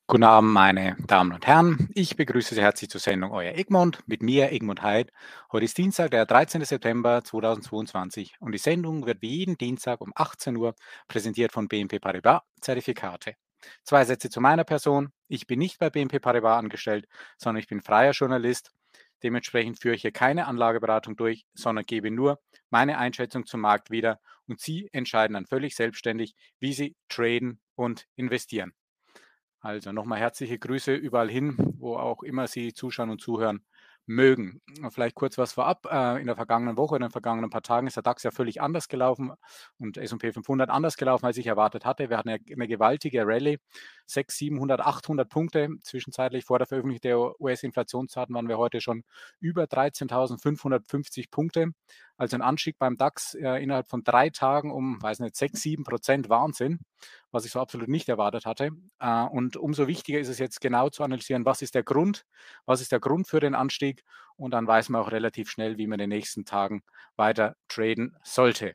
Guten Abend, meine Damen und Herren. Ich begrüße Sie herzlich zur Sendung Euer Egmont mit mir, Egmont Heid. Heute ist Dienstag, der 13. September 2022 und die Sendung wird wie jeden Dienstag um 18 Uhr präsentiert von BNP Paribas Zertifikate. Zwei Sätze zu meiner Person. Ich bin nicht bei BNP Paribas angestellt, sondern ich bin freier Journalist. Dementsprechend führe ich hier keine Anlageberatung durch, sondern gebe nur meine Einschätzung zum Markt wieder und Sie entscheiden dann völlig selbstständig, wie Sie traden und investieren. Also nochmal herzliche Grüße überall hin, wo auch immer Sie zuschauen und zuhören mögen. Vielleicht kurz was vorab. In der vergangenen Woche, in den vergangenen paar Tagen ist der DAX ja völlig anders gelaufen und S&P 500 anders gelaufen, als ich erwartet hatte. Wir hatten eine gewaltige Rallye, 600, 700, 800 Punkte. Zwischenzeitlich vor der Veröffentlichung der US-Inflationsdaten waren wir heute schon über 13.550 Punkte. Also ein Anstieg beim DAX innerhalb von 3 Tagen um, weiß nicht, 6, 7%. Wahnsinn, was ich so absolut nicht erwartet hatte. Und umso wichtiger ist es jetzt genau zu analysieren, was ist der Grund für den Anstieg, und dann weiß man auch relativ schnell, wie man in den nächsten Tagen weiter traden sollte.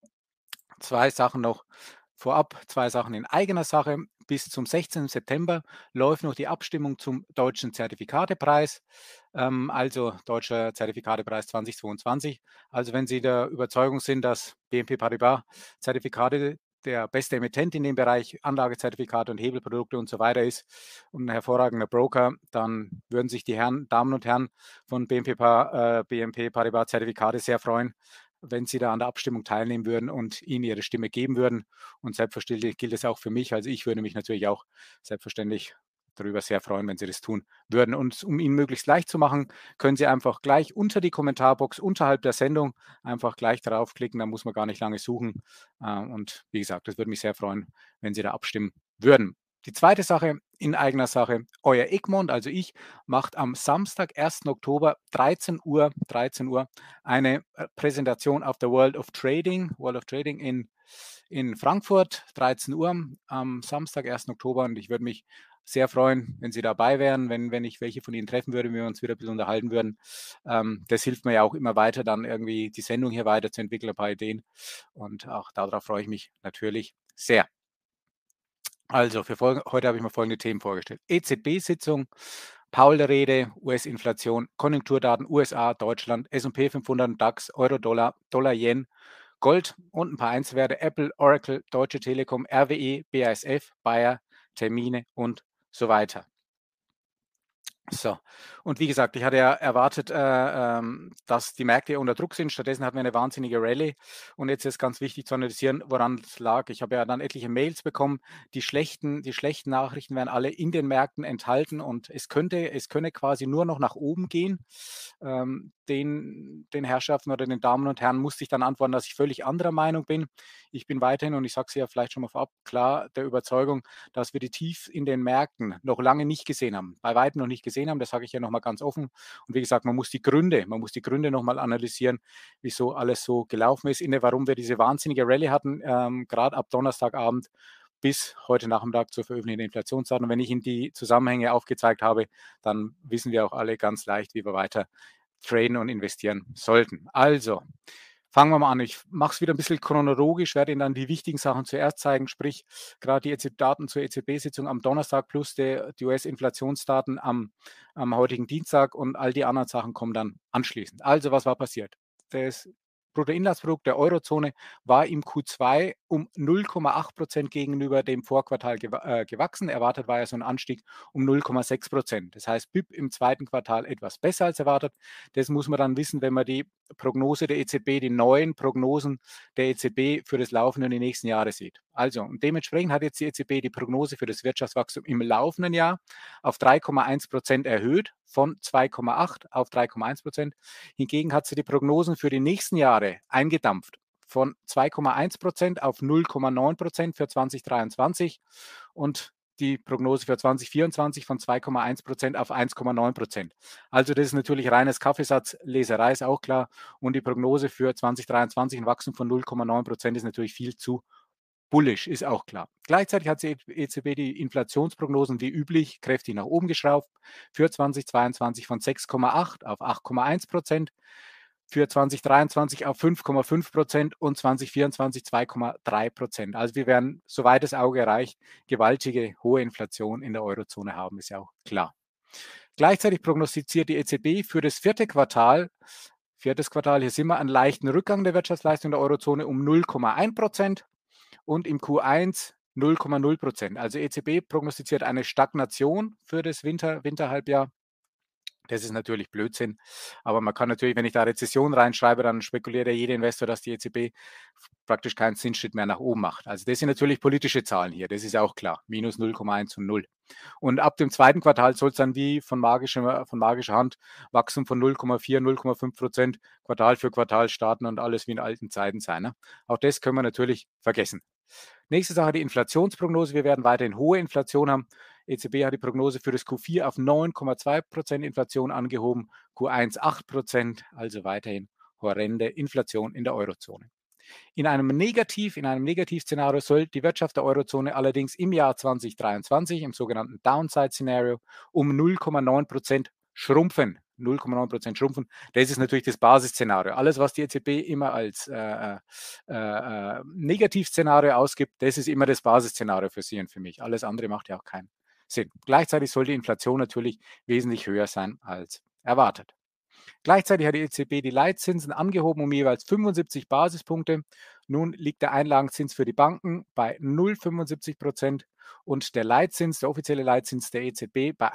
Zwei Sachen noch vorab, zwei Sachen in eigener Sache. Bis zum 16. September läuft noch die Abstimmung zum deutschen Zertifikatepreis, also deutscher Zertifikatepreis 2022. Also wenn Sie der Überzeugung sind, dass BNP Paribas Zertifikate der beste Emittent in dem Bereich Anlagezertifikate und Hebelprodukte und so weiter ist und ein hervorragender Broker, dann würden sich die Damen und Herren von BNP Paribas Zertifikate sehr freuen, wenn Sie da an der Abstimmung teilnehmen würden und Ihnen Ihre Stimme geben würden. Und selbstverständlich gilt es auch für mich. Also ich würde mich natürlich auch selbstverständlich darüber sehr freuen, wenn Sie das tun würden. Und um Ihnen möglichst leicht zu machen, können Sie einfach gleich unter die Kommentarbox unterhalb der Sendung einfach gleich draufklicken. Da muss man gar nicht lange suchen. Und wie gesagt, das würde mich sehr freuen, wenn Sie da abstimmen würden. Die zweite Sache in eigener Sache, euer Egmont, also ich, macht am Samstag, 1. Oktober, 13 Uhr eine Präsentation auf der World of Trading in Frankfurt, 13 Uhr am Samstag, 1. Oktober. Und ich würde mich sehr freuen, wenn Sie dabei wären, wenn ich welche von Ihnen treffen würde, wenn wir uns wieder ein bisschen unterhalten würden. Das hilft mir ja auch immer weiter, dann irgendwie die Sendung hier weiterzuentwickeln, ein paar Ideen. Und auch darauf freue ich mich natürlich sehr. Also heute habe ich mir folgende Themen vorgestellt. EZB-Sitzung, Paul-Rede, US-Inflation, Konjunkturdaten, USA, Deutschland, S&P 500, DAX, Euro-Dollar, Dollar-Yen, Gold und ein paar Einzelwerte, Apple, Oracle, Deutsche Telekom, RWE, BASF, Bayer, Termine und so weiter. So, und wie gesagt, ich hatte ja erwartet, dass die Märkte unter Druck sind. Stattdessen hatten wir eine wahnsinnige Rallye. Und jetzt ist ganz wichtig zu analysieren, woran es lag. Ich habe ja dann etliche Mails bekommen. Die schlechten Nachrichten werden alle in den Märkten enthalten und es könne quasi nur noch nach oben gehen. Den Herrschaften oder den Damen und Herren musste ich dann antworten, dass ich völlig anderer Meinung bin. Ich bin weiterhin, und ich sage es ja vielleicht schon mal vorab, klar der Überzeugung, dass wir die Tiefs in den Märkten noch lange nicht gesehen haben, bei weitem noch nicht gesehen haben. Das sage ich ja nochmal ganz offen. Und wie gesagt, man muss die Gründe nochmal analysieren, wieso alles so gelaufen ist, warum wir diese wahnsinnige Rallye hatten, gerade ab Donnerstagabend bis heute Nachmittag zur Veröffentlichung der Inflationsdaten. Und wenn ich Ihnen die Zusammenhänge aufgezeigt habe, dann wissen wir auch alle ganz leicht, wie wir weiter traden und investieren sollten. Also, fangen wir mal an. Ich mache es wieder ein bisschen chronologisch, werde Ihnen dann die wichtigen Sachen zuerst zeigen, sprich gerade die Daten zur EZB-Sitzung am Donnerstag plus die US-Inflationsdaten am heutigen Dienstag, und all die anderen Sachen kommen dann anschließend. Also, was war passiert? Das Bruttoinlandsprodukt der Eurozone war im Q2 um 0,8% gegenüber dem Vorquartal gewachsen. Erwartet war ja so ein Anstieg um 0,6%. Das heißt, BIP im zweiten Quartal etwas besser als erwartet. Das muss man dann wissen, wenn man die Prognose der EZB, die neuen Prognosen der EZB für das laufende und die nächsten Jahre sieht. Also, und dementsprechend hat jetzt die EZB die Prognose für das Wirtschaftswachstum im laufenden Jahr auf 3,1% erhöht, von 2,8 auf 3,1%. Hingegen hat sie die Prognosen für die nächsten Jahre eingedampft, von 2,1% auf 0,9% für 2023 und die Prognose für 2024 von 2,1% auf 1,9%. Also das ist natürlich reines Kaffeesatzleserei, ist auch klar. Und die Prognose für 2023 ein Wachstum von 0,9% ist natürlich viel zu bullish, ist auch klar. Gleichzeitig hat die EZB die Inflationsprognosen wie üblich kräftig nach oben geschraubt, für 2022 von 6,8 auf 8,1%, für 2023 auf 5,5% und 2024 2,3%. Also wir werden, soweit das Auge reicht, gewaltige hohe Inflation in der Eurozone haben, ist ja auch klar. Gleichzeitig prognostiziert die EZB für das viertes Quartal, hier sind wir, einen leichten Rückgang der Wirtschaftsleistung der Eurozone um 0,1% und im Q1 0,0%. Also EZB prognostiziert eine Stagnation für das Winterhalbjahr. Das ist natürlich Blödsinn. Aber man kann natürlich, wenn ich da Rezession reinschreibe, dann spekuliert ja jeder Investor, dass die EZB praktisch keinen Zinsschritt mehr nach oben macht. Also das sind natürlich politische Zahlen hier, das ist ja auch klar. Minus 0,1 und 0. Und ab dem zweiten Quartal soll es dann wie von magischer Hand Wachstum von 0,4, 0,5% Quartal für Quartal starten und alles wie in alten Zeiten sein. Ne? Auch das können wir natürlich vergessen. Nächste Sache, die Inflationsprognose. Wir werden weiterhin hohe Inflation haben. EZB hat die Prognose für das Q4 auf 9,2% Inflation angehoben, Q1 8%, also weiterhin horrende Inflation in der Eurozone. In einem Negativszenario soll die Wirtschaft der Eurozone allerdings im Jahr 2023, im sogenannten Downside-Szenario, um 0,9% schrumpfen. 0,9% schrumpfen. Das ist natürlich das Basisszenario. Alles, was die EZB immer als Negativszenario ausgibt, das ist immer das Basisszenario für Sie und für mich. Alles andere macht ja auch keinen Sinn. Gleichzeitig soll die Inflation natürlich wesentlich höher sein als erwartet. Gleichzeitig hat die EZB die Leitzinsen angehoben um jeweils 75 Basispunkte. Nun liegt der Einlagenzins für die Banken bei 0,75% und der Leitzins, der offizielle Leitzins der EZB bei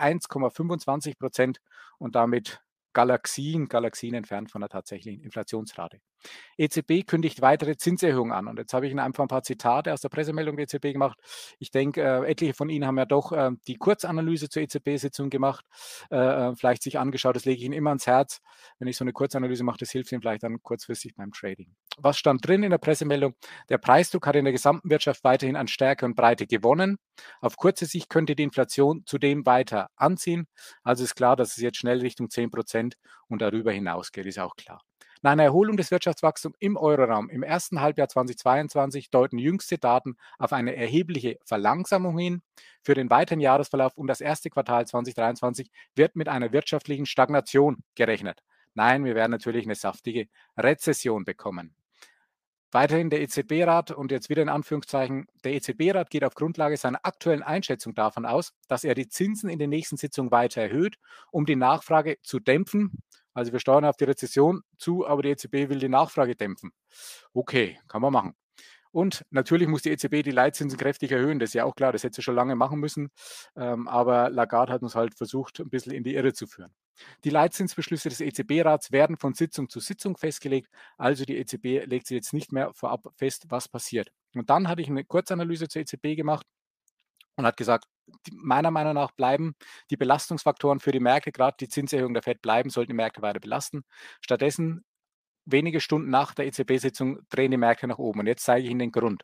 1,25% und damit Galaxien entfernt von der tatsächlichen Inflationsrate. EZB kündigt weitere Zinserhöhungen an. Und jetzt habe ich Ihnen einfach ein paar Zitate aus der Pressemeldung der EZB gemacht. Ich denke, etliche von Ihnen haben ja doch die Kurzanalyse zur EZB-Sitzung gemacht, vielleicht sich angeschaut. Das lege ich Ihnen immer ans Herz. Wenn ich so eine Kurzanalyse mache, das hilft Ihnen vielleicht dann kurzfristig beim Trading. Was stand drin in der Pressemeldung? Der Preisdruck hat in der gesamten Wirtschaft weiterhin an Stärke und Breite gewonnen. Auf kurze Sicht könnte die Inflation zudem weiter anziehen. Also ist klar, dass es jetzt schnell Richtung 10% und darüber hinaus geht, ist auch klar. Nach einer Erholung des Wirtschaftswachstums im Euroraum im ersten Halbjahr 2022 deuten jüngste Daten auf eine erhebliche Verlangsamung hin. Für den weiteren Jahresverlauf und das erste Quartal 2023 wird mit einer wirtschaftlichen Stagnation gerechnet. Nein, wir werden natürlich eine saftige Rezession bekommen. Weiterhin der EZB-Rat und jetzt wieder in Anführungszeichen, der EZB-Rat geht auf Grundlage seiner aktuellen Einschätzung davon aus, dass er die Zinsen in den nächsten Sitzungen weiter erhöht, um die Nachfrage zu dämpfen. Also wir steuern auf die Rezession zu, aber die EZB will die Nachfrage dämpfen. Okay, kann man machen. Und natürlich muss die EZB die Leitzinsen kräftig erhöhen, das ist ja auch klar, das hätte sie schon lange machen müssen. Aber Lagarde hat uns halt versucht, ein bisschen in die Irre zu führen. Die Leitzinsbeschlüsse des EZB-Rats werden von Sitzung zu Sitzung festgelegt, also die EZB legt sie jetzt nicht mehr vorab fest, was passiert. Und dann hatte ich eine Kurzanalyse zur EZB gemacht und hat gesagt, meiner Meinung nach bleiben die Belastungsfaktoren für die Märkte, gerade die Zinserhöhung der FED bleiben, sollten die Märkte weiter belasten. Stattdessen wenige Stunden nach der EZB-Sitzung drehen die Märkte nach oben. Und jetzt zeige ich Ihnen den Grund.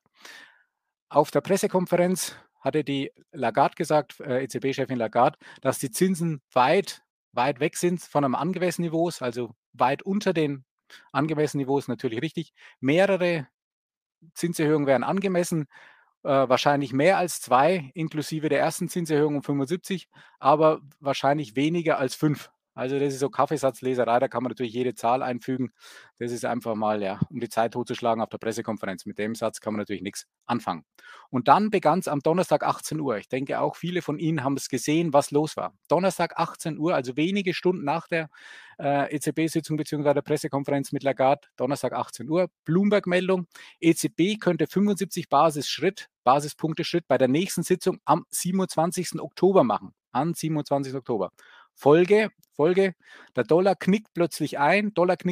Auf der Pressekonferenz hatte die Lagarde gesagt, EZB-Chefin Lagarde, dass die Zinsen weit weg sind von einem angemessenen Niveau, also weit unter den angemessenen Niveaus, natürlich richtig. Mehrere Zinserhöhungen wären angemessen, wahrscheinlich mehr als 2, inklusive der ersten Zinserhöhung um 75, aber wahrscheinlich weniger als 5. Also das ist so Kaffeesatzleserei, da kann man natürlich jede Zahl einfügen. Das ist einfach mal, ja, um die Zeit totzuschlagen auf der Pressekonferenz. Mit dem Satz kann man natürlich nichts anfangen. Und dann begann es am Donnerstag 18 Uhr. Ich denke, auch viele von Ihnen haben es gesehen, was los war. Donnerstag 18 Uhr, also wenige Stunden nach der EZB-Sitzung bzw. der Pressekonferenz mit Lagarde, Donnerstag 18 Uhr, Bloomberg-Meldung, EZB könnte 75 Basispunkte Schritt bei der nächsten Sitzung am 27. Oktober machen. Am 27. Oktober. Folge, der Dollar knickt plötzlich ein,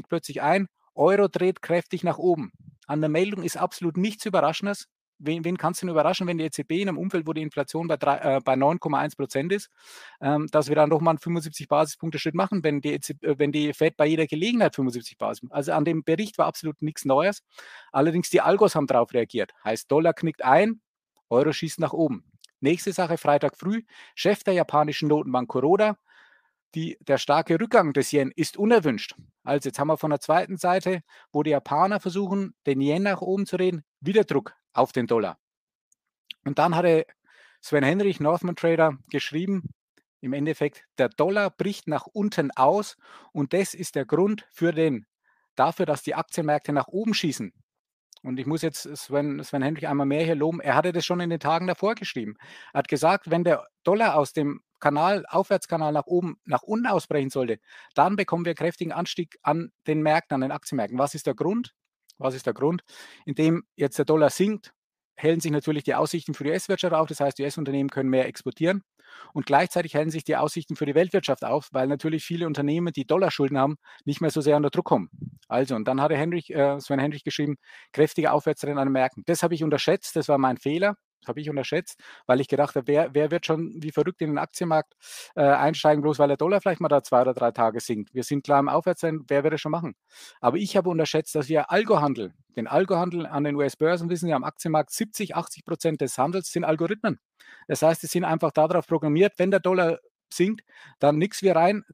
Euro dreht kräftig nach oben. An der Meldung ist absolut nichts Überraschendes. Wen kann es denn überraschen, wenn die EZB in einem Umfeld, wo die Inflation bei 9,1% ist, dass wir dann nochmal einen 75 Basispunkte Schritt machen, wenn die Fed bei jeder Gelegenheit 75 Basispunkte. Also an dem Bericht war absolut nichts Neues. Allerdings die Algos haben darauf reagiert. Heißt, Dollar knickt ein, Euro schießt nach oben. Nächste Sache, Freitag früh, Chef der japanischen Notenbank Kuroda, der starke Rückgang des Yen ist unerwünscht. Also jetzt haben wir von der zweiten Seite, wo die Japaner versuchen, den Yen nach oben zu reden, wieder Druck auf den Dollar. Und dann hatte Sven Henrich, Northman Trader, geschrieben, im Endeffekt, der Dollar bricht nach unten aus und das ist der Grund für den dafür, dass die Aktienmärkte nach oben schießen. Und ich muss jetzt Sven Hendrich einmal mehr hier loben. Er hatte das schon in den Tagen davor geschrieben. Er hat gesagt, wenn der Dollar aus dem Aufwärtskanal nach oben, nach unten ausbrechen sollte, dann bekommen wir kräftigen Anstieg an den Märkten, an den Aktienmärkten. Was ist der Grund? Was ist der Grund? Indem jetzt der Dollar sinkt, hellen sich natürlich die Aussichten für die US-Wirtschaft auf. Das heißt, die US-Unternehmen können mehr exportieren. Und gleichzeitig hellen sich die Aussichten für die Weltwirtschaft auf, weil natürlich viele Unternehmen, die Dollarschulden haben, nicht mehr so sehr unter Druck kommen. Also, und dann hatte Sven Hendrich geschrieben, kräftige Aufwärtstrend an den Märkten. Das habe ich unterschätzt, das war mein Fehler. Das habe ich unterschätzt, weil ich gedacht habe, wer wird schon wie verrückt in den Aktienmarkt einsteigen, bloß weil der Dollar vielleicht mal da 2 oder 3 Tage sinkt. Wir sind klar im Aufwärtstrend, wer wird das schon machen? Aber ich habe unterschätzt, dass wir den Algohandel an den US-Börsen, wissen Sie, am Aktienmarkt 70-80% des Handels sind Algorithmen. Das heißt, die sind einfach darauf programmiert, wenn der Dollar sinkt, dann nix wir rein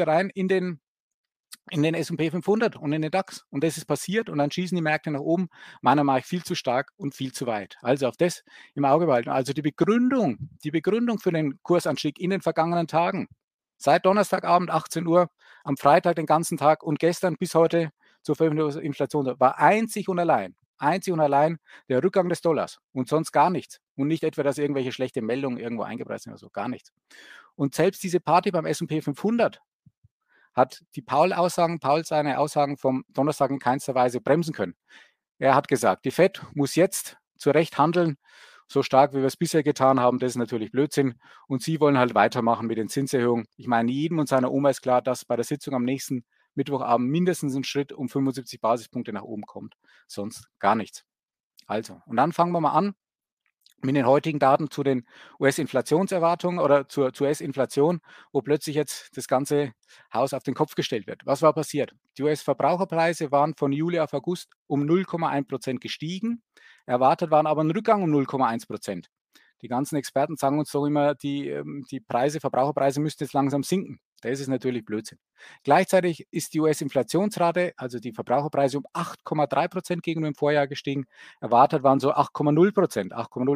in den S&P 500 und in den DAX. Und das ist passiert und dann schießen die Märkte nach oben, meiner Meinung nach viel zu stark und viel zu weit. Also auf das im Auge behalten. Also die Begründung für den Kursanstieg in den vergangenen Tagen, seit Donnerstagabend 18 Uhr, am Freitag den ganzen Tag und gestern bis heute zur Veröffentlichung der Inflation, war einzig und allein der Rückgang des Dollars und sonst gar nichts. Und nicht etwa, dass irgendwelche schlechte Meldungen irgendwo eingepreist sind oder so, gar nichts. Und selbst diese Party beim S&P 500 hat Paul seine Aussagen vom Donnerstag in keinster Weise bremsen können. Er hat gesagt, die Fed muss jetzt zu Recht handeln, so stark, wie wir es bisher getan haben. Das ist natürlich Blödsinn. Und sie wollen halt weitermachen mit den Zinserhöhungen. Ich meine, jedem und seiner Oma ist klar, dass bei der Sitzung am nächsten Mittwochabend mindestens ein Schritt um 75 Basispunkte nach oben kommt. Sonst gar nichts. Also, und dann fangen wir mal an mit den heutigen Daten zu den US-Inflationserwartungen oder zur US-Inflation, wo plötzlich jetzt das ganze Haus auf den Kopf gestellt wird. Was war passiert? Die US-Verbraucherpreise waren von Juli auf August um 0,1% gestiegen. Erwartet waren aber ein Rückgang um 0,1%. Die ganzen Experten sagen uns doch immer, die Verbraucherpreise müssten jetzt langsam sinken. Das ist natürlich Blödsinn. Gleichzeitig ist die US-Inflationsrate, also die Verbraucherpreise, um 8,3% gegenüber dem Vorjahr gestiegen. Erwartet waren so 8,0%,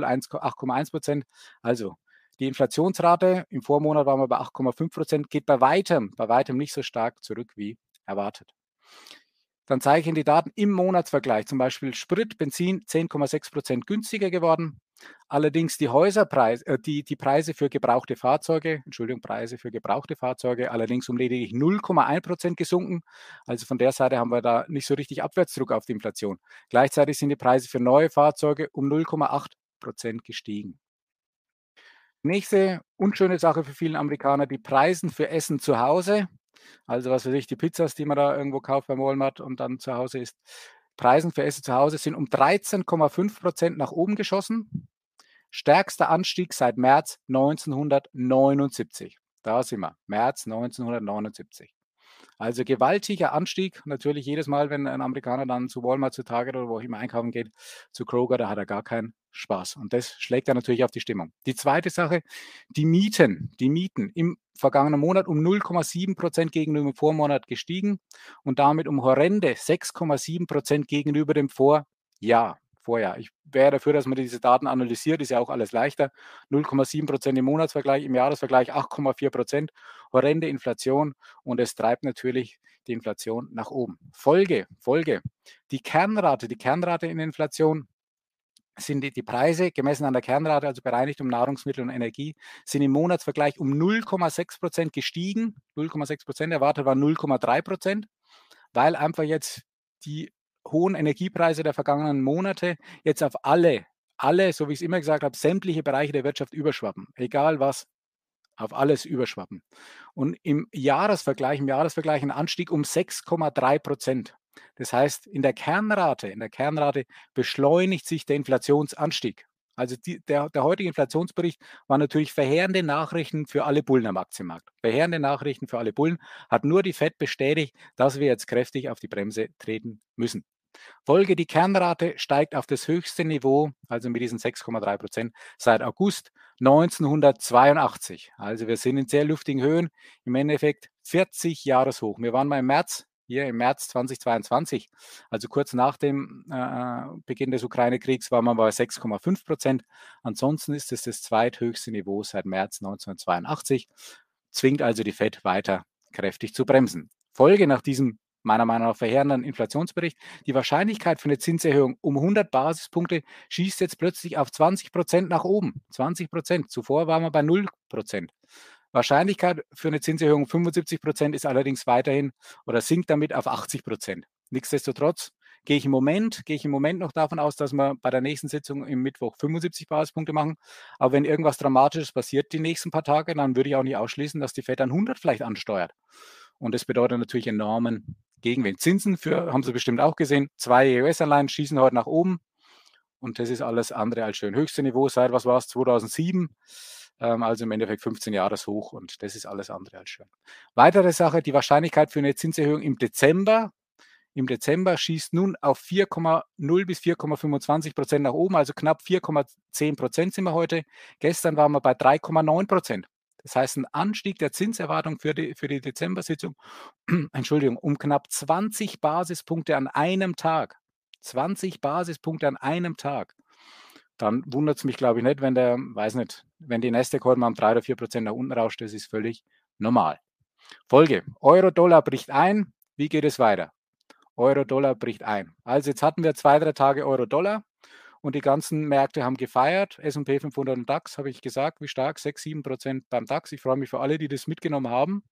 8,1%. Also die Inflationsrate im Vormonat waren wir bei 8,5%, geht bei weitem nicht so stark zurück wie erwartet. Dann zeige ich Ihnen die Daten im Monatsvergleich. Zum Beispiel Sprit, Benzin 10,6% günstiger geworden. Allerdings die die Preise für gebrauchte Fahrzeuge, allerdings um lediglich 0,1% gesunken. Also von der Seite haben wir da nicht so richtig Abwärtsdruck auf die Inflation. Gleichzeitig sind die Preise für neue Fahrzeuge um 0,8% gestiegen. Nächste unschöne Sache für viele Amerikaner, die Preise für Essen zu Hause. Also was weiß ich, die Pizzas, die man da irgendwo kauft beim Walmart und dann zu Hause isst. Preise für Essen zu Hause sind um 13,5% nach oben geschossen. Stärkster Anstieg seit März 1979. Da sind wir, März 1979. Also gewaltiger Anstieg. Natürlich jedes Mal, wenn ein Amerikaner dann zu Walmart, zu Target oder wo auch immer einkaufen geht, zu Kroger, da hat er gar keinen Spaß. Und das schlägt dann natürlich auf die Stimmung. Die zweite Sache, die Mieten im vergangenen Monat um 0,7% gegenüber dem Vormonat gestiegen und damit um horrende 6,7% gegenüber dem Vorjahr. Ich wäre dafür, dass man diese Daten analysiert, ist ja auch alles leichter. 0,7% im Monatsvergleich, im Jahresvergleich 8,4%. Horrende Inflation und es treibt natürlich die Inflation nach oben. Folge. Die Kernrate in der Inflation sind die Preise gemessen an der Kernrate, also bereinigt um Nahrungsmittel und Energie, sind im Monatsvergleich um 0,6% gestiegen. 0,6%, erwartet war 0,3%, weil einfach jetzt die hohen Energiepreise der vergangenen Monate jetzt auf alle, so wie ich es immer gesagt habe, sämtliche Bereiche der Wirtschaft überschwappen. Egal was, auf alles überschwappen. Und im Jahresvergleich ein Anstieg um 6,3%. Das heißt, in der Kernrate beschleunigt sich der Inflationsanstieg. Also der heutige Inflationsbericht war natürlich verheerende Nachrichten für alle Bullen am Aktienmarkt. Verheerende Nachrichten für alle Bullen, hat nur die Fed bestätigt, dass wir jetzt kräftig auf die Bremse treten müssen. Folge, die Kernrate steigt auf das höchste Niveau, also mit diesen 6,3%, seit August 1982. Also wir sind in sehr luftigen Höhen, im Endeffekt 40 Jahreshoch. Wir waren mal im März 2022, also kurz nach dem Beginn des Ukraine-Kriegs, waren wir bei 6,5%. Ansonsten ist es das zweithöchste Niveau seit März 1982, zwingt also die Fed weiter kräftig zu bremsen. Folge nach diesem meiner Meinung nach verheerenden Inflationsbericht. Die Wahrscheinlichkeit für eine Zinserhöhung um 100 Basispunkte schießt jetzt plötzlich auf 20% nach oben. 20%. Zuvor waren wir bei 0%. Wahrscheinlichkeit für eine Zinserhöhung um 75% ist allerdings weiterhin oder sinkt damit auf 80%. Nichtsdestotrotz gehe ich im Moment noch davon aus, dass wir bei der nächsten Sitzung im Mittwoch 75 Basispunkte machen. Aber wenn irgendwas Dramatisches passiert die nächsten paar Tage, dann würde ich auch nicht ausschließen, dass die Fed dann 100 vielleicht ansteuert. Und das bedeutet natürlich enormen Gegenwind. Zinsen haben Sie bestimmt auch gesehen. 2 US-Anleihen schießen heute nach oben. Und das ist alles andere als schön. Höchste Niveau seit, was war es, 2007. Also im Endeffekt 15 Jahreshoch. Und das ist alles andere als schön. Weitere Sache, die Wahrscheinlichkeit für eine Zinserhöhung im Dezember. Im Dezember schießt nun auf 4,0 bis 4,25% nach oben, also knapp 4,10% sind wir heute. Gestern waren wir bei 3,9%. Das heißt, ein Anstieg der Zinserwartung für die Dezember-Sitzung, Entschuldigung, um knapp 20 Basispunkte an einem Tag. 20 Basispunkte an einem Tag. Dann wundert es mich, glaube ich, nicht, wenn die Nasdaq heute mal um 3 oder 4% nach unten rauscht, das ist völlig normal. Folge: Euro-Dollar bricht ein. Wie geht es weiter? Euro-Dollar bricht ein. Also jetzt hatten wir 2, 3 Tage Euro-Dollar und die ganzen Märkte haben gefeiert. S&P 500 und DAX, habe ich gesagt, wie stark? 6, 7% beim DAX. Ich freue mich für alle, die das mitgenommen haben.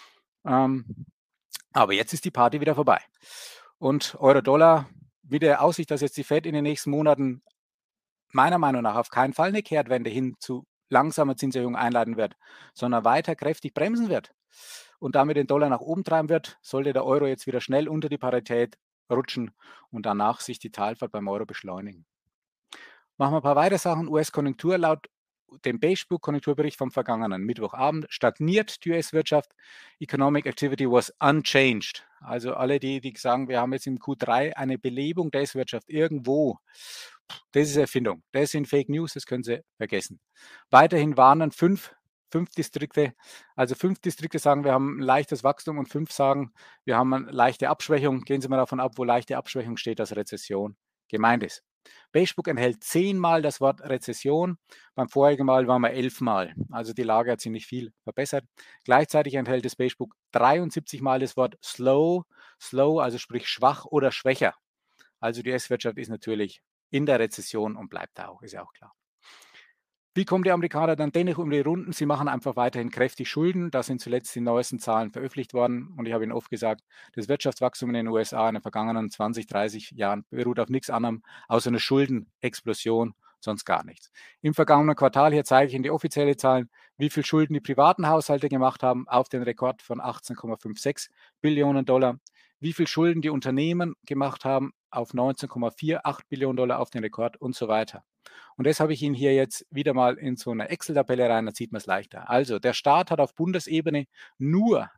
Aber jetzt ist die Party wieder vorbei. Und Euro-Dollar, mit der Aussicht, dass jetzt die Fed in den nächsten Monaten meiner Meinung nach auf keinen Fall eine Kehrtwende hin zu langsamer Zinserhöhung einleiten wird, sondern weiter kräftig bremsen wird und damit den Dollar nach oben treiben wird, sollte der Euro jetzt wieder schnell unter die Parität rutschen und danach sich die Talfahrt beim Euro beschleunigen. Machen wir ein paar weitere Sachen. US-Konjunktur: Laut dem Beigebook-Konjunkturbericht vom vergangenen Mittwochabend stagniert die US-Wirtschaft. Economic Activity was unchanged. Also alle, die sagen, wir haben jetzt im Q3 eine Belebung der US-Wirtschaft irgendwo, das ist Erfindung. Das sind Fake News, das können Sie vergessen. Weiterhin warnen fünf Distrikte, also 5 Distrikte sagen, wir haben ein leichtes Wachstum und 5 sagen, wir haben eine leichte Abschwächung. Gehen Sie mal davon ab, wo leichte Abschwächung steht, dass Rezession gemeint ist. Beigebook enthält 10-mal das Wort Rezession. Beim vorigen Mal waren wir 11-mal. Also die Lage hat sich nicht viel verbessert. Gleichzeitig enthält das Beigebook 73-mal das Wort slow, also sprich schwach oder schwächer. Also die US-Wirtschaft ist natürlich in der Rezession und bleibt da auch, ist ja auch klar. Wie kommen die Amerikaner dann dennoch um die Runden? Sie machen einfach weiterhin kräftig Schulden. Da sind zuletzt die neuesten Zahlen veröffentlicht worden. Und ich habe Ihnen oft gesagt, das Wirtschaftswachstum in den USA in den vergangenen 20, 30 Jahren beruht auf nichts anderem außer einer Schuldenexplosion, sonst gar nichts. Im vergangenen Quartal, hier zeige ich Ihnen die offiziellen Zahlen, wie viel Schulden die privaten Haushalte gemacht haben, auf den Rekord von 18,56 Billionen Dollar. Wie viel Schulden die Unternehmen gemacht haben, auf 19,48 Billionen Dollar, auf den Rekord und so weiter. Und das habe ich Ihnen hier jetzt wieder mal in so eine Excel-Tabelle rein, da sieht man es leichter. Also der Staat hat auf Bundesebene nur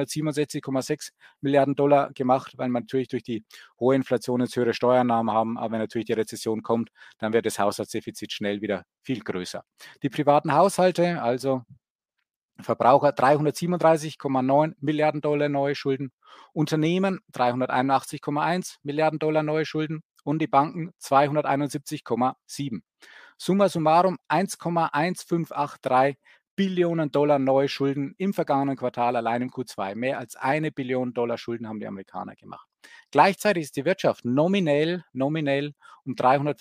167,6 Milliarden Dollar gemacht, weil man natürlich durch die hohe Inflation jetzt höhere Steuereinnahmen haben. Aber wenn natürlich die Rezession kommt, dann wird das Haushaltsdefizit schnell wieder viel größer. Die privaten Haushalte, also Verbraucher, 337,9 Milliarden Dollar neue Schulden, Unternehmen 381,1 Milliarden Dollar neue Schulden und die Banken 271,7. Summa summarum 1,1583 Billionen Dollar neue Schulden im vergangenen Quartal allein im Q2. Mehr als 1 Billion Dollar Schulden haben die Amerikaner gemacht. Gleichzeitig ist die Wirtschaft nominell um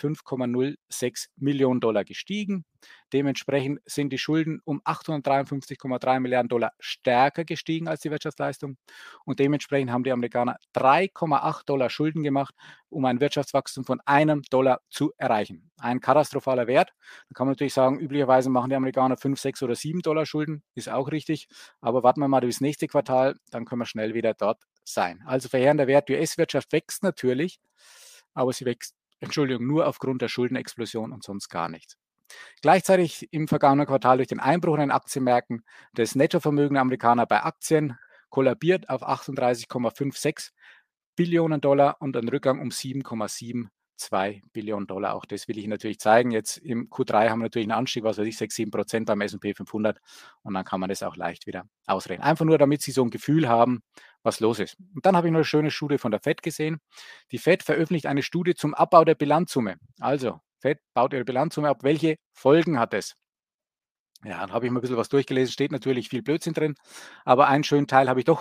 305,06 Millionen Dollar gestiegen. Dementsprechend sind die Schulden um 853,3 Milliarden Dollar stärker gestiegen als die Wirtschaftsleistung. Und dementsprechend haben die Amerikaner 3,8 Dollar Schulden gemacht, um ein Wirtschaftswachstum von $1 zu erreichen. Ein katastrophaler Wert. Da kann man natürlich sagen, üblicherweise machen die Amerikaner 5, 6 oder 7 Dollar Schulden. Ist auch richtig. Aber warten wir mal bis nächste Quartal, dann können wir schnell wieder dort sein. Also verheerender Wert. Die US-Wirtschaft wächst natürlich, aber sie wächst, nur aufgrund der Schuldenexplosion und sonst gar nichts. Gleichzeitig im vergangenen Quartal durch den Einbruch in den Aktienmärkten das Nettovermögen der Amerikaner bei Aktien kollabiert auf 38,56 Billionen Dollar und ein Rückgang um 7,72 Billionen Dollar. Auch das will ich natürlich zeigen. Jetzt im Q3 haben wir natürlich einen Anstieg, was weiß ich, 6, 7% beim S&P 500 und dann kann man das auch leicht wieder ausreden. Einfach nur, damit Sie so ein Gefühl haben, was los ist. Und dann habe ich noch eine schöne Studie von der FED gesehen. Die FED veröffentlicht eine Studie zum Abbau der Bilanzsumme. Also, FED baut ihre Bilanzsumme ab. Welche Folgen hat es? Ja, dann habe ich mal ein bisschen was durchgelesen, steht natürlich viel Blödsinn drin, aber einen schönen Teil habe ich doch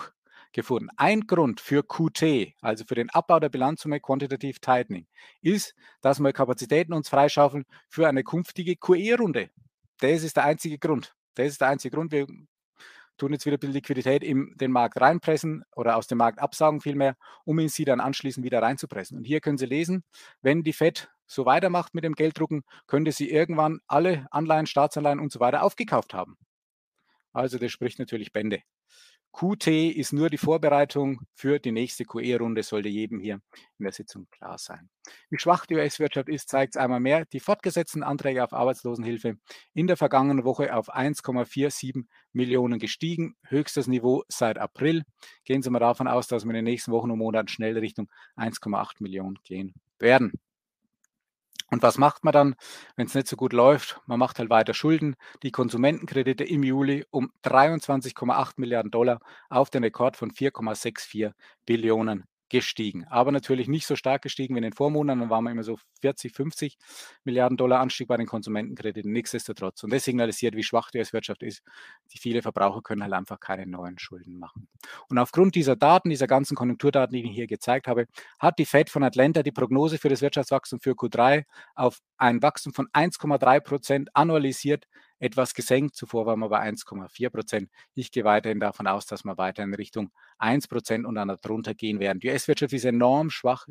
gefunden. Ein Grund für QT, also für den Abbau der Bilanzsumme Quantitative Tightening, ist, dass wir Kapazitäten uns freischaufeln für eine künftige QE-Runde. Das ist der einzige Grund. Das ist der einzige Grund. Wir tun jetzt wieder ein bisschen Liquidität in den Markt reinpressen oder aus dem Markt absaugen vielmehr, um sie dann anschließend wieder reinzupressen. Und hier können Sie lesen, wenn die FED so weitermacht mit dem Gelddrucken, könnte sie irgendwann alle Anleihen, Staatsanleihen und so weiter aufgekauft haben. Also das spricht natürlich Bände. QT ist nur die Vorbereitung für die nächste QE-Runde, sollte jedem hier in der Sitzung klar sein. Wie schwach die US-Wirtschaft ist, zeigt es einmal mehr. Die fortgesetzten Anträge auf Arbeitslosenhilfe in der vergangenen Woche auf 1,47 Millionen gestiegen, höchstes Niveau seit April. Gehen Sie mal davon aus, dass wir in den nächsten Wochen und Monaten schnell Richtung 1,8 Millionen gehen werden. Und was macht man dann, wenn es nicht so gut läuft? Man macht halt weiter Schulden. Die Konsumentenkredite im Juli um 23,8 Milliarden Dollar auf den Rekord von 4,64 Billionen gestiegen. Aber natürlich nicht so stark gestiegen wie in den Vormonaten. Dann waren wir immer so 40, 50 Milliarden Dollar Anstieg bei den Konsumentenkrediten. Nichtsdestotrotz. Und das signalisiert, wie schwach die US-Wirtschaft ist. Die viele Verbraucher können halt einfach keine neuen Schulden machen. Und aufgrund dieser Daten, dieser ganzen Konjunkturdaten, die ich hier gezeigt habe, hat die Fed von Atlanta die Prognose für das Wirtschaftswachstum für Q3 auf ein Wachstum von 1,3% annualisiert etwas gesenkt. Zuvor waren wir bei 1,4%. Ich gehe weiterhin davon aus, dass wir weiter in Richtung 1% und dann darunter gehen werden. Die US-Wirtschaft ist enorm schwach.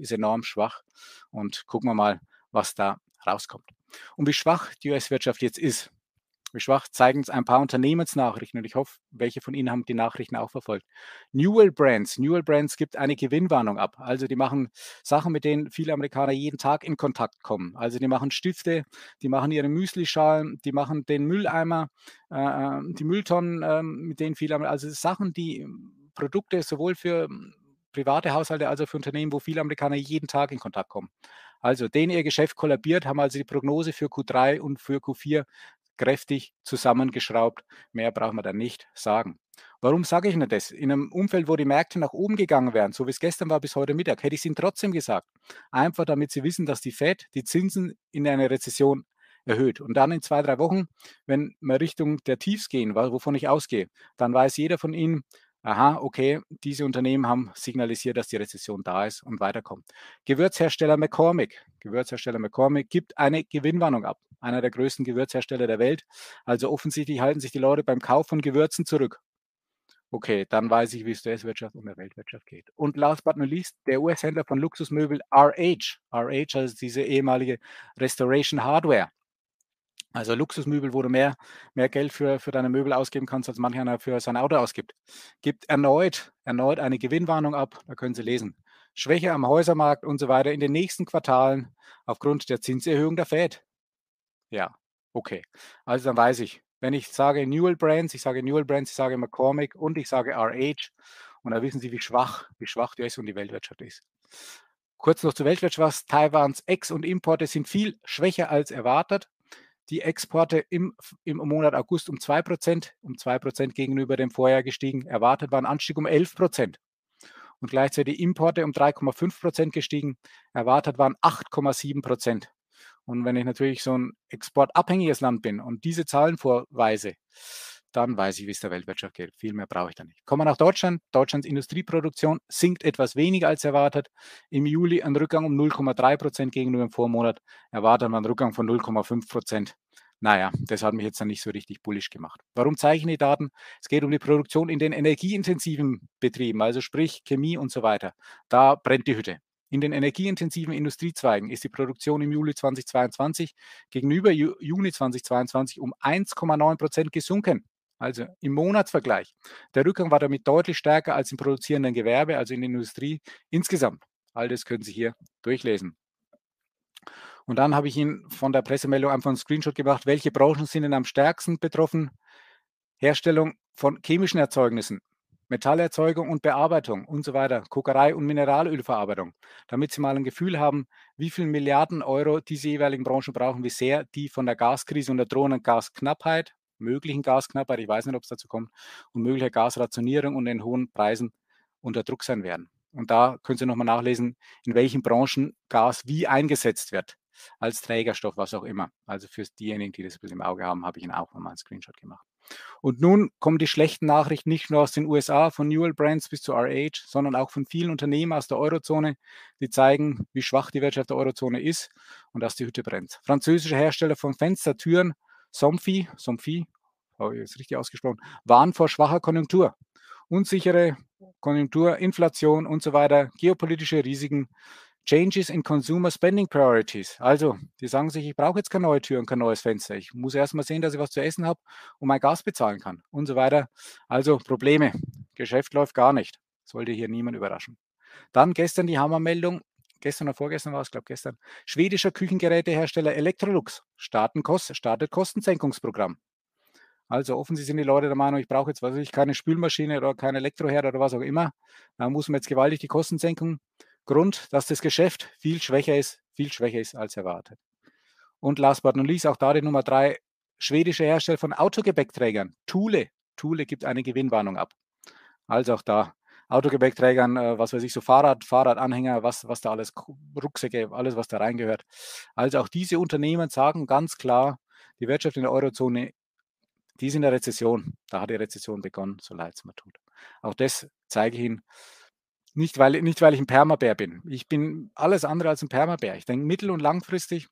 Und gucken wir mal, was da rauskommt. Und wie schwach die US-Wirtschaft jetzt ist, wie schwach zeigen es ein paar Unternehmensnachrichten und ich hoffe, welche von Ihnen haben die Nachrichten auch verfolgt. Newell Brands gibt eine Gewinnwarnung ab. Also die machen Sachen, mit denen viele Amerikaner jeden Tag in Kontakt kommen. Also die machen Stifte, die machen ihre Müslischalen, die machen den Mülleimer, die Mülltonnen, mit denen viele, also Sachen, die Produkte sowohl für private Haushalte als auch für Unternehmen, wo viele Amerikaner jeden Tag in Kontakt kommen. Also denen ihr Geschäft kollabiert, haben also die Prognose für Q3 und für Q4 kräftig zusammengeschraubt. Mehr brauchen wir da nicht sagen. Warum sage ich Ihnen das? In einem Umfeld, wo die Märkte nach oben gegangen wären, so wie es gestern war bis heute Mittag, hätte ich es Ihnen trotzdem gesagt. Einfach damit Sie wissen, dass die Fed die Zinsen in eine Rezession erhöht. Und dann in 2, 3 Wochen, wenn wir Richtung der Tiefs gehen, wovon ich ausgehe, dann weiß jeder von Ihnen, aha, okay, diese Unternehmen haben signalisiert, dass die Rezession da ist und weiterkommt. Gewürzhersteller McCormick gibt eine Gewinnwarnung ab. Einer der größten Gewürzhersteller der Welt. Also offensichtlich halten sich die Leute beim Kauf von Gewürzen zurück. Okay, dann weiß ich, wie es der US-Wirtschaft und der Weltwirtschaft geht. Und last but not least, der US-Händler von Luxusmöbel RH, also diese ehemalige Restoration Hardware. Also Luxusmöbel, wo du mehr Geld für deine Möbel ausgeben kannst, als manch einer für sein Auto ausgibt. Gibt erneut eine Gewinnwarnung ab, da können Sie lesen. Schwäche am Häusermarkt und so weiter in den nächsten Quartalen aufgrund der Zinserhöhung der Fed. Ja, okay. Also dann weiß ich, wenn ich sage Newell Brands, ich sage McCormick und ich sage RH und da wissen Sie, wie schwach die US und die Weltwirtschaft ist. Kurz noch zur Weltwirtschaft. Taiwans Ex- und Importe sind viel schwächer als erwartet. Die Exporte im Monat August um 2% gegenüber dem Vorjahr gestiegen. Erwartet war ein Anstieg um 11%. Und gleichzeitig Importe um 3,5% gestiegen. Erwartet waren 8,7%. Und wenn ich natürlich so ein exportabhängiges Land bin und diese Zahlen vorweise, dann weiß ich, wie es der Weltwirtschaft geht. Viel mehr brauche ich da nicht. Kommen wir nach Deutschland. Deutschlands Industrieproduktion sinkt etwas weniger als erwartet. Im Juli ein Rückgang um 0,3% gegenüber dem Vormonat. Erwartet man einen Rückgang von 0,5%. Naja, das hat mich jetzt dann nicht so richtig bullisch gemacht. Warum zeige ich Ihnen die Daten? Es geht um die Produktion in den energieintensiven Betrieben, also sprich Chemie und so weiter. Da brennt die Hütte. In den energieintensiven Industriezweigen ist die Produktion im Juli 2022 gegenüber Juni 2022 um 1,9% gesunken. Also im Monatsvergleich. Der Rückgang war damit deutlich stärker als im produzierenden Gewerbe, also in der Industrie insgesamt. All das können Sie hier durchlesen. Und dann habe ich Ihnen von der Pressemeldung einfach einen Screenshot gemacht. Welche Branchen sind denn am stärksten betroffen? Herstellung von chemischen Erzeugnissen, Metallerzeugung und Bearbeitung und so weiter, Kokerei und Mineralölverarbeitung, damit Sie mal ein Gefühl haben, wie viele Milliarden Euro diese jeweiligen Branchen brauchen, wie sehr die von der Gaskrise und der drohenden Gasknappheit, möglichen Gasknappheit, ich weiß nicht, ob es dazu kommt, und möglicher Gasrationierung und den hohen Preisen unter Druck sein werden. Und da können Sie nochmal nachlesen, in welchen Branchen Gas wie eingesetzt wird, als Trägerstoff, was auch immer. Also für diejenigen, die das ein bisschen im Auge haben, habe ich Ihnen auch nochmal einen Screenshot gemacht. Und nun kommen die schlechten Nachrichten nicht nur aus den USA, von Newell Brands bis zu RH, sondern auch von vielen Unternehmen aus der Eurozone, die zeigen, wie schwach die Wirtschaft der Eurozone ist und dass die Hütte brennt. Französische Hersteller von Fenstertüren, Somfy, habe ich jetzt richtig ausgesprochen, warnen vor schwacher Konjunktur. Unsichere Konjunktur, Inflation und so weiter, geopolitische Risiken, Changes in Consumer Spending Priorities. Also, die sagen sich, ich brauche jetzt keine neue Tür und kein neues Fenster. Ich muss erst mal sehen, dass ich was zu essen habe und mein Gas bezahlen kann und so weiter. Also Probleme. Geschäft läuft gar nicht. Sollte hier niemand überraschen. Dann gestern die Hammermeldung. Gestern oder vorgestern war es, glaube ich, gestern. Schwedischer Küchengerätehersteller Electrolux startet Kostensenkungsprogramm. Also offensichtlich sind die Leute der Meinung, ich brauche jetzt, was weiß ich, keine Spülmaschine oder kein Elektroherd oder was auch immer. Da muss man jetzt gewaltig die Kosten senken. Grund, dass das Geschäft viel schwächer ist als erwartet. Und last but not least, auch da die Nummer 3, schwedische Hersteller von Autogepäckträgern. Thule gibt eine Gewinnwarnung ab. Also auch da Autogepäckträgern, was weiß ich, so Fahrradanhänger, was da alles, Rucksäcke, alles, was da reingehört. Also auch diese Unternehmen sagen ganz klar, die Wirtschaft in der Eurozone, die ist in der Rezession. Da hat die Rezession begonnen, so leid es mir tut. Auch das zeige ich Ihnen, nicht weil ich ein Permabär bin. Ich bin alles andere als ein Permabär. Ich denke, mittel- und langfristig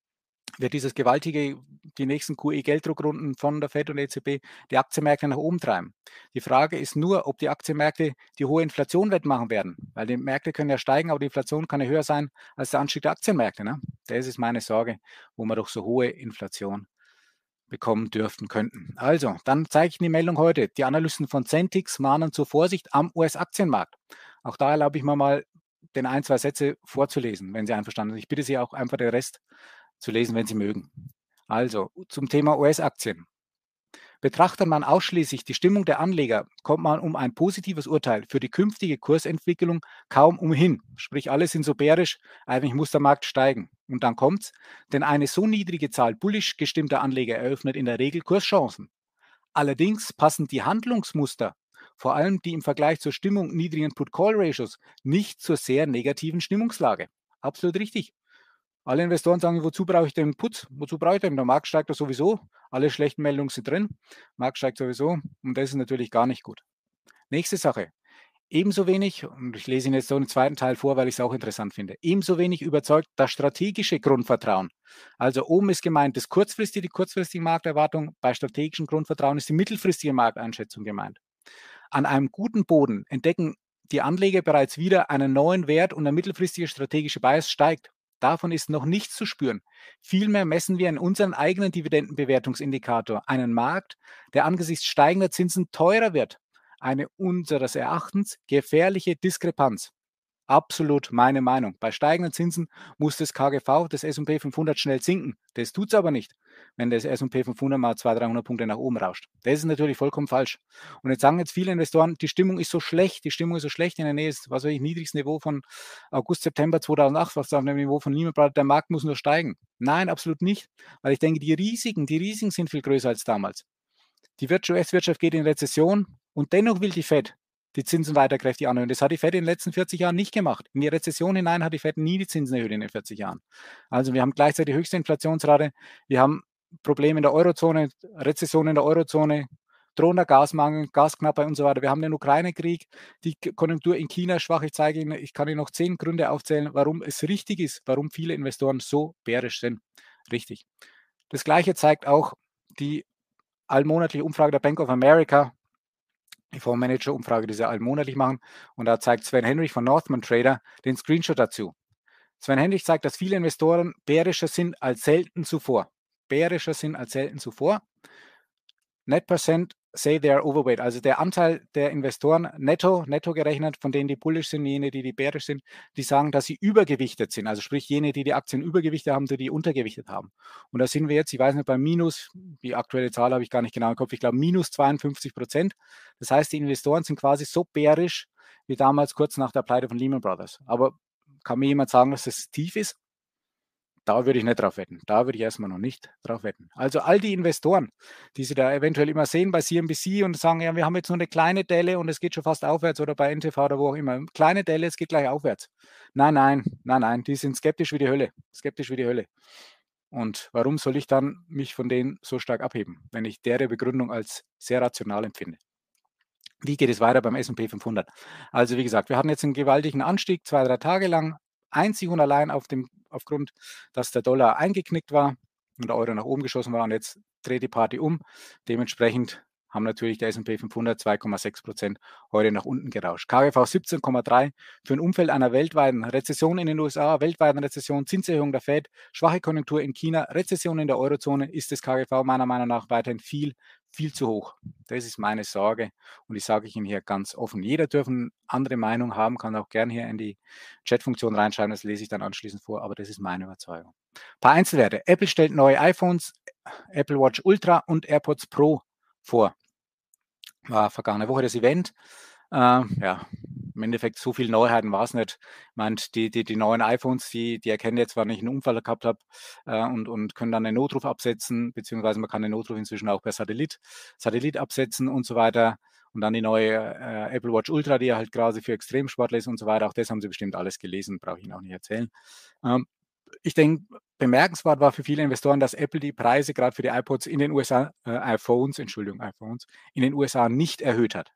wird dieses gewaltige, die nächsten QE-Gelddruckrunden von der FED und EZB die Aktienmärkte nach oben treiben. Die Frage ist nur, ob die Aktienmärkte die hohe Inflation wettmachen werden, weil die Märkte können ja steigen, aber die Inflation kann ja höher sein als der Anstieg der Aktienmärkte. Ne? Das ist meine Sorge, wo wir doch so hohe Inflation bekommen dürften könnten. Also, dann zeige ich Ihnen die Meldung heute. Die Analysten von Centix mahnen zur Vorsicht am US-Aktienmarkt. Auch da erlaube ich mir mal, den 2 Sätze vorzulesen, wenn Sie einverstanden sind. Ich bitte Sie auch einfach den Rest zu lesen, wenn Sie mögen. Also, zum Thema US-Aktien. Betrachtet man ausschließlich die Stimmung der Anleger, kommt man um ein positives Urteil für die künftige Kursentwicklung kaum umhin. Sprich, alle sind so bärisch, eigentlich muss der Markt steigen. Und dann kommt's, denn eine so niedrige Zahl bullisch gestimmter Anleger eröffnet in der Regel Kurschancen. Allerdings passen die Handlungsmuster, vor allem die im Vergleich zur Stimmung niedrigen Put-Call-Ratios, nicht zur sehr negativen Stimmungslage. Absolut richtig. Alle Investoren sagen, wozu brauche ich den Putz? Wozu brauche ich den? Der Markt steigt doch sowieso. Alle schlechten Meldungen sind drin. Markt steigt sowieso. Und das ist natürlich gar nicht gut. Nächste Sache. Ebenso wenig, und ich lese Ihnen jetzt so einen zweiten Teil vor, weil ich es auch interessant finde, ebenso wenig überzeugt das strategische Grundvertrauen. Also oben ist gemeint die kurzfristige Markterwartung, bei strategischem Grundvertrauen ist die mittelfristige Markteinschätzung gemeint. An einem guten Boden entdecken die Anleger bereits wieder einen neuen Wert und der mittelfristige strategische Bias steigt. Davon ist noch nichts zu spüren. Vielmehr messen wir in unseren eigenen Dividendenbewertungsindikator einen Markt, der angesichts steigender Zinsen teurer wird. Eine unseres Erachtens gefährliche Diskrepanz. Absolut meine Meinung. Bei steigenden Zinsen muss das KGV des S&P 500 schnell sinken. Das tut es aber nicht, wenn das S&P 500 mal 200, 300 Punkte nach oben rauscht. Das ist natürlich vollkommen falsch. Und jetzt sagen jetzt viele Investoren, die Stimmung ist so schlecht, in der Nähe ist, was weiß ich, niedrigstes Niveau von August, September 2008, was auf dem Niveau von Lehman Brothers, der Markt muss nur steigen. Nein, absolut nicht, weil ich denke, die Risiken sind viel größer als damals. Die US-Wirtschaft geht in Rezession und dennoch will die Fed die Zinsen weiter kräftig anhöhen. Das hat die Fed in den letzten 40 Jahren nicht gemacht. In die Rezession hinein hat die Fed nie die Zinsen erhöht in den 40 Jahren. Also wir haben gleichzeitig die höchste Inflationsrate, wir haben Probleme in der Eurozone, Rezession in der Eurozone, drohender Gasmangel, Gasknappheit und so weiter. Wir haben den Ukraine-Krieg, die Konjunktur in China ist schwach. Ich kann Ihnen noch 10 Gründe aufzählen, warum es richtig ist, warum viele Investoren so bärisch sind. Richtig. Das Gleiche zeigt auch die allmonatliche Umfrage der Bank of America, die Fondsmanager-Umfrage, die sie allmonatlich machen. Und da zeigt Sven Henrich von Northman Trader den Screenshot dazu. Sven Henrich zeigt, dass viele Investoren bärischer sind als selten zuvor. Net percent say they are overweight. Also der Anteil der Investoren netto gerechnet, von denen die bullish sind, jene, die bärisch sind, die sagen, dass sie übergewichtet sind. Also sprich jene, die Aktien übergewichtet haben, die untergewichtet haben. Und da sind wir jetzt, ich weiß nicht, bei minus, die aktuelle Zahl habe ich gar nicht genau im Kopf, ich glaube minus 52%. Das heißt, die Investoren sind quasi so bärisch wie damals kurz nach der Pleite von Lehman Brothers. Aber kann mir jemand sagen, dass das tief ist? Da würde ich nicht drauf wetten. Da würde ich erstmal noch nicht drauf wetten. Also all die Investoren, die Sie da eventuell immer sehen bei CNBC und sagen, ja, wir haben jetzt nur eine kleine Delle und es geht schon fast aufwärts oder bei NTV oder wo auch immer. Kleine Delle, es geht gleich aufwärts. Nein, die sind skeptisch wie die Hölle. Und warum soll ich dann mich von denen so stark abheben, wenn ich deren Begründung als sehr rational empfinde? Wie geht es weiter beim S&P 500? Also wie gesagt, wir hatten jetzt einen gewaltigen Anstieg, 2, 3 Tage lang, einzig und allein aufgrund, dass der Dollar eingeknickt war und der Euro nach oben geschossen war und jetzt dreht die Party um. Dementsprechend haben natürlich der S&P 500 2,6% heute nach unten gerauscht. KGV 17,3 für ein Umfeld einer weltweiten Rezession in den USA, weltweiten Rezession, Zinserhöhung der Fed, schwache Konjunktur in China, Rezession in der Eurozone, ist das KGV meiner Meinung nach weiterhin viel, viel zu hoch. Das ist meine Sorge und die sage ich Ihnen hier ganz offen. Jeder dürfen eine andere Meinung haben, kann auch gerne hier in die Chatfunktion reinschreiben, das lese ich dann anschließend vor, aber das ist meine Überzeugung. Ein paar Einzelwerte. Apple stellt neue iPhones, Apple Watch Ultra und AirPods Pro vor. War vergangene Woche das Event. Ja, im Endeffekt so viele Neuheiten war es nicht. Ich meine, die neuen iPhones, die erkennen jetzt, wann ich einen Unfall gehabt habe und können dann einen Notruf absetzen, beziehungsweise man kann den Notruf inzwischen auch per Satellit absetzen und so weiter. Und dann die neue Apple Watch Ultra, die ja halt gerade für Extremsportler ist und so weiter. Auch das haben Sie bestimmt alles gelesen, brauche ich Ihnen auch nicht erzählen. Ich denke, bemerkenswert war für viele Investoren, dass Apple die Preise gerade für die iPods in den USA, iPhones in den USA nicht erhöht hat.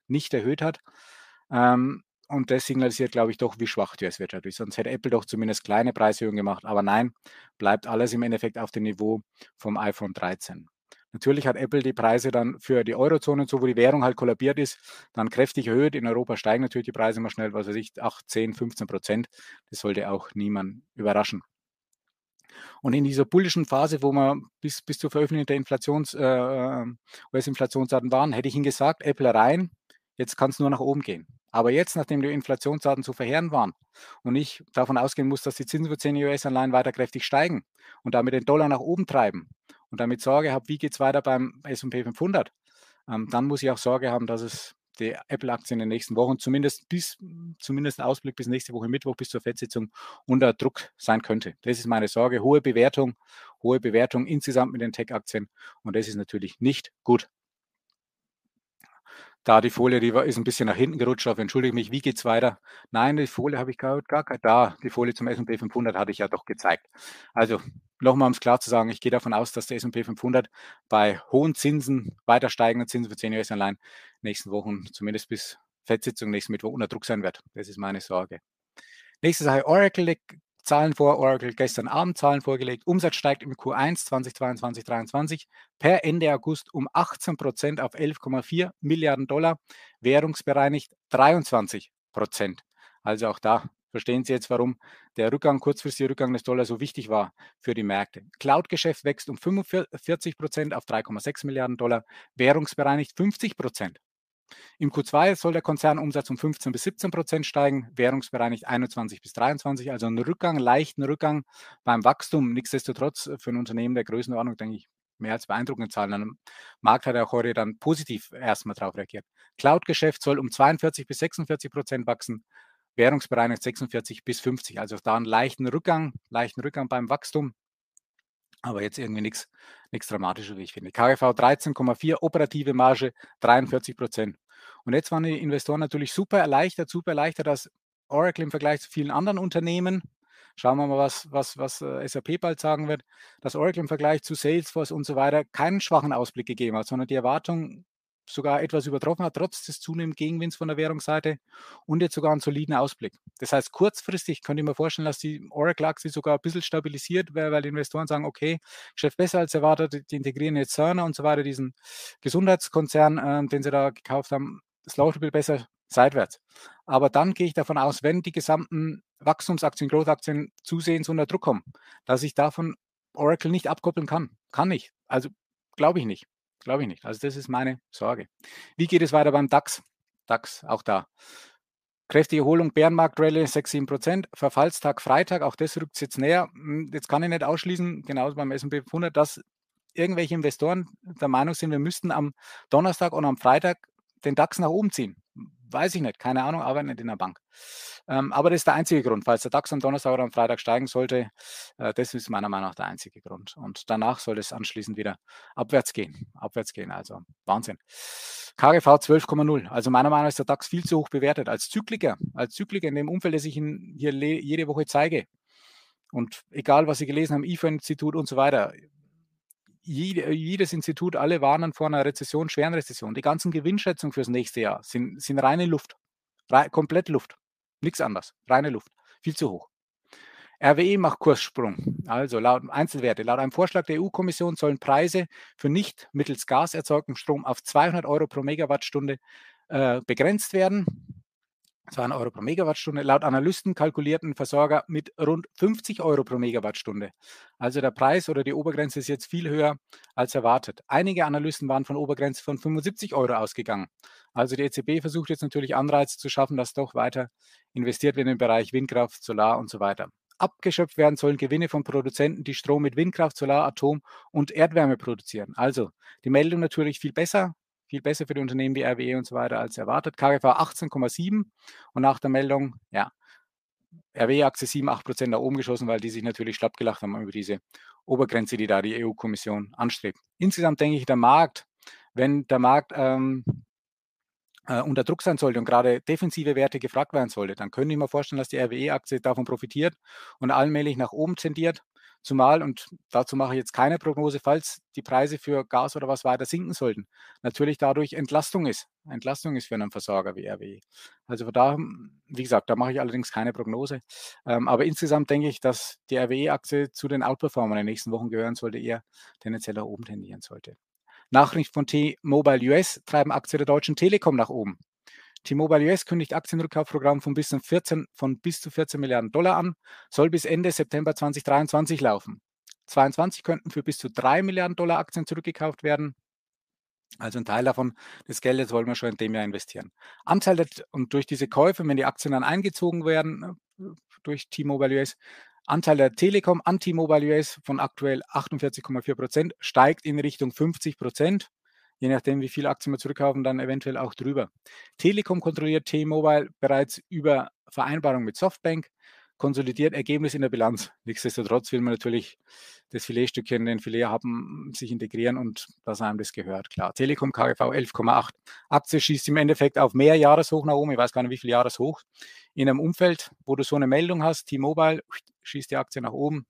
Und das signalisiert, glaube ich, doch, wie schwach die US-Wirtschaft ist. Sonst hätte Apple doch zumindest kleine Preiserhöhungen gemacht. Aber nein, bleibt alles im Endeffekt auf dem Niveau vom iPhone 13. Natürlich hat Apple die Preise dann für die Eurozone und so, wo die Währung halt kollabiert ist, dann kräftig erhöht. In Europa steigen natürlich die Preise immer schnell, was weiß ich, 8, 10, 15%. Das sollte auch niemand überraschen. Und in dieser bullischen Phase, wo wir bis zur Veröffentlichung der US-Inflationsdaten waren, hätte ich Ihnen gesagt, Apple rein, jetzt kann es nur nach oben gehen. Aber jetzt, nachdem die Inflationsdaten so verheerend waren und ich davon ausgehen muss, dass die Zinsen für 10 US-Anleihen weiter kräftig steigen und damit den Dollar nach oben treiben und damit Sorge habe, wie geht es weiter beim S&P 500, dann muss ich auch Sorge haben, dass es die Apple-Aktie in den nächsten Wochen zumindest ein Ausblick bis nächste Woche Mittwoch, bis zur FED-Sitzung unter Druck sein könnte. Das ist meine Sorge. Hohe Bewertung insgesamt mit den Tech-Aktien und das ist natürlich nicht gut. Da die Folie, ist ein bisschen nach hinten gerutscht, auf entschuldige mich, wie geht's weiter? Nein, die Folie habe ich gar keine. Da, die Folie zum S&P 500 hatte ich ja doch gezeigt. Also nochmal, um es klar zu sagen, ich gehe davon aus, dass der S&P 500 bei hohen Zinsen, weiter steigenden Zinsen für 10 US-Anleihen nächsten Wochen, zumindest bis FED-Sitzung nächsten Mittwoch unter Druck sein wird. Das ist meine Sorge. Nächste Sache, Oracle legt Zahlen vor. Oracle gestern Abend Zahlen vorgelegt. Umsatz steigt im Q1 2022/23 per Ende August um 18% auf 11,4 Milliarden Dollar, währungsbereinigt 23%. Also auch da verstehen Sie jetzt, warum der kurzfristige Rückgang des Dollars so wichtig war für die Märkte. Cloud-Geschäft wächst um 45% auf 3,6 Milliarden Dollar, währungsbereinigt 50%. Im Q2 soll der Konzernumsatz um 15-17% steigen, währungsbereinigt 21-23, also ein leichten Rückgang beim Wachstum. Nichtsdestotrotz für ein Unternehmen der Größenordnung, denke ich, mehr als beeindruckende Zahlen. Der Markt hat auch heute dann positiv erstmal darauf reagiert. Cloud-Geschäft soll um 42-46% wachsen, währungsbereinigt 46-50. Also da einen leichten Rückgang beim Wachstum. Aber jetzt irgendwie nichts Dramatisches, wie ich finde. KGV 13,4, operative Marge 43%. Und jetzt waren die Investoren natürlich super erleichtert, dass Oracle im Vergleich zu vielen anderen Unternehmen, schauen wir mal, was SAP bald sagen wird, dass Oracle im Vergleich zu Salesforce und so weiter keinen schwachen Ausblick gegeben hat, sondern die Erwartung sogar etwas übertroffen hat, trotz des zunehmenden Gegenwinds von der Währungsseite und jetzt sogar einen soliden Ausblick. Das heißt, kurzfristig könnte ich mir vorstellen, dass die Oracle-Aktie sogar ein bisschen stabilisiert wäre, weil die Investoren sagen, okay, Geschäft besser als erwartet, die integrieren jetzt Cerner und so weiter, diesen Gesundheitskonzern, den sie da gekauft haben, das läuft ein bisschen besser seitwärts. Aber dann gehe ich davon aus, wenn die gesamten Wachstumsaktien, Growth-Aktien zusehends unter Druck kommen, dass ich davon Oracle nicht abkoppeln kann. Kann nicht. Also glaube ich nicht. Glaube ich nicht. Also das ist meine Sorge. Wie geht es weiter beim DAX? DAX, auch da. Kräftige Erholung, Bärenmarkt-Rallye 6-7%, Verfallstag Freitag, auch das rückt jetzt näher. Jetzt kann ich nicht ausschließen, genauso beim S&P 500, dass irgendwelche Investoren der Meinung sind, wir müssten am Donnerstag und am Freitag den DAX nach oben ziehen. Weiß ich nicht, keine Ahnung, arbeite nicht in der Bank. Aber das ist der einzige Grund. Falls der DAX am Donnerstag oder am Freitag steigen sollte, das ist meiner Meinung nach der einzige Grund. Und danach soll es anschließend wieder abwärts gehen. Also Wahnsinn. KGV 12,0. Also meiner Meinung nach ist der DAX viel zu hoch bewertet. Als Zykliker in dem Umfeld, das ich Ihnen hier jede Woche zeige, Und egal, was Sie gelesen haben, IFO-Institut und so weiter, jedes Institut, alle warnen vor einer Rezession, schweren Rezession. Die ganzen Gewinnschätzungen fürs nächste Jahr sind reine Luft. Komplett Luft. Nichts anderes. Reine Luft. Viel zu hoch. RWE macht Kurssprung. Also laut Einzelwerte. Laut einem Vorschlag der EU-Kommission sollen Preise für nicht mittels Gas erzeugten Strom auf 200 Euro pro Megawattstunde begrenzt werden. 200 Euro pro Megawattstunde. Laut Analysten kalkulierten Versorger mit rund 50 Euro pro Megawattstunde. Also der Preis oder die Obergrenze ist jetzt viel höher als erwartet. Einige Analysten waren von Obergrenze von 75 Euro ausgegangen. Also die EZB versucht jetzt natürlich Anreize zu schaffen, dass doch weiter investiert wird im Bereich Windkraft, Solar und so weiter. Abgeschöpft werden sollen Gewinne von Produzenten, die Strom mit Windkraft, Solar, Atom und Erdwärme produzieren. Also die Meldung natürlich viel besser für die Unternehmen wie RWE und so weiter als erwartet. KGV 18,7 und nach der Meldung, ja, RWE-Aktie 7, 8% nach oben geschossen, weil die sich natürlich schlapp gelacht haben über diese Obergrenze, die da die EU-Kommission anstrebt. Insgesamt denke ich, wenn der Markt unter Druck sein sollte und gerade defensive Werte gefragt werden sollte, dann könnte ich mir vorstellen, dass die RWE-Aktie davon profitiert und allmählich nach oben tendiert. Zumal, und dazu mache ich jetzt keine Prognose, falls die Preise für Gas oder was weiter sinken sollten, natürlich dadurch Entlastung ist für einen Versorger wie RWE. Also von daher, wie gesagt, da mache ich allerdings keine Prognose. Aber insgesamt denke ich, dass die RWE-Aktie zu den Outperformern in den nächsten Wochen gehören sollte, eher tendenziell nach oben tendieren sollte. Nachricht von T-Mobile US treiben Aktie der Deutschen Telekom nach oben. T-Mobile US kündigt Aktienrückkaufprogramm von bis zu 14 Milliarden Dollar an, soll bis Ende September 2023 laufen. 2022 könnten für bis zu 3 Milliarden Dollar Aktien zurückgekauft werden. Also ein Teil davon des Geldes wollen wir schon in dem Jahr investieren. Und durch diese Käufe, wenn die Aktien dann eingezogen werden durch T-Mobile US, Anteil der Telekom an T-Mobile US von aktuell 48,4% steigt in Richtung 50%. Je nachdem, wie viele Aktien wir zurückkaufen, dann eventuell auch drüber. Telekom kontrolliert T-Mobile bereits über Vereinbarung mit Softbank, konsolidiert Ergebnis in der Bilanz. Nichtsdestotrotz will man natürlich das Filetstückchen, den Filet haben, sich integrieren und dass einem das gehört. Klar, Telekom KGV 11,8. Aktie schießt im Endeffekt auf mehr Jahreshoch nach oben. Ich weiß gar nicht, wie viel Jahreshoch. In einem Umfeld, wo du so eine Meldung hast, T-Mobile schießt die Aktie nach oben.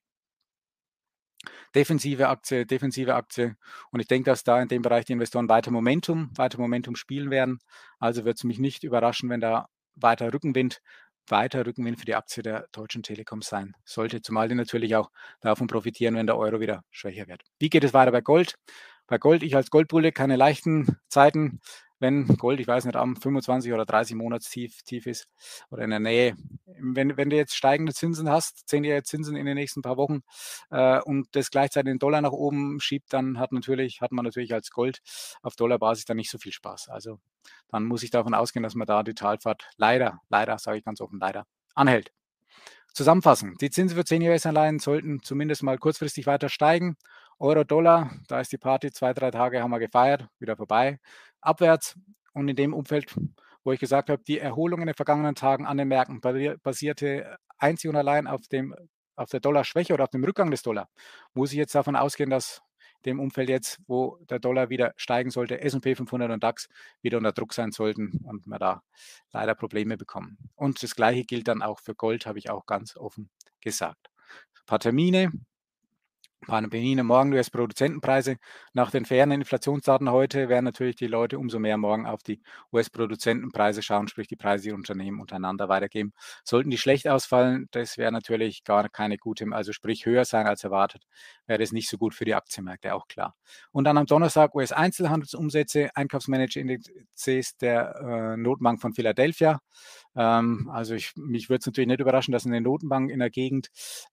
Defensive Aktie. Und ich denke, dass da in dem Bereich die Investoren weiter Momentum spielen werden. Also wird es mich nicht überraschen, wenn da weiter Rückenwind für die Aktie der Deutschen Telekom sein sollte, zumal die natürlich auch davon profitieren, wenn der Euro wieder schwächer wird. Wie geht es weiter bei Gold? Bei Gold, ich als Goldbulle, keine leichten Zeiten, wenn Gold, ich weiß nicht, am 25 oder 30 Monatstief ist oder in der Nähe. Wenn du jetzt steigende Zinsen hast, 10-jährige Zinsen in den nächsten paar Wochen und das gleichzeitig den Dollar nach oben schiebt, dann hat man natürlich als Gold auf Dollarbasis dann nicht so viel Spaß. Also dann muss ich davon ausgehen, dass man da die Talfahrt leider, sage ich ganz offen, leider anhält. Zusammenfassen, die Zinsen für 10 US-Anleihen sollten zumindest mal kurzfristig weiter steigen. Euro-Dollar, da ist die Party, 2-3 Tage haben wir gefeiert, wieder vorbei. Abwärts und in dem Umfeld, wo ich gesagt habe, die Erholung in den vergangenen Tagen an den Märkten basierte einzig und allein auf der Dollarschwäche oder auf dem Rückgang des Dollar. Muss ich jetzt davon ausgehen, dass dem Umfeld jetzt, wo der Dollar wieder steigen sollte, S&P 500 und DAX wieder unter Druck sein sollten und wir da leider Probleme bekommen. Und das Gleiche gilt dann auch für Gold, habe ich auch ganz offen gesagt. Ein paar Termine. Morgen US-Produzentenpreise. Nach den fairen Inflationsdaten heute werden natürlich die Leute umso mehr morgen auf die US-Produzentenpreise schauen, sprich die Preise, die Unternehmen untereinander weitergeben. Sollten die schlecht ausfallen, das wäre natürlich gar keine gute, also sprich höher sein als erwartet, wäre das nicht so gut für die Aktienmärkte, auch klar. Und dann am Donnerstag US-Einzelhandelsumsätze, Einkaufsmanager-Indizes der Notenbank von Philadelphia. Also mich würde es natürlich nicht überraschen, dass eine Notenbank in der Gegend,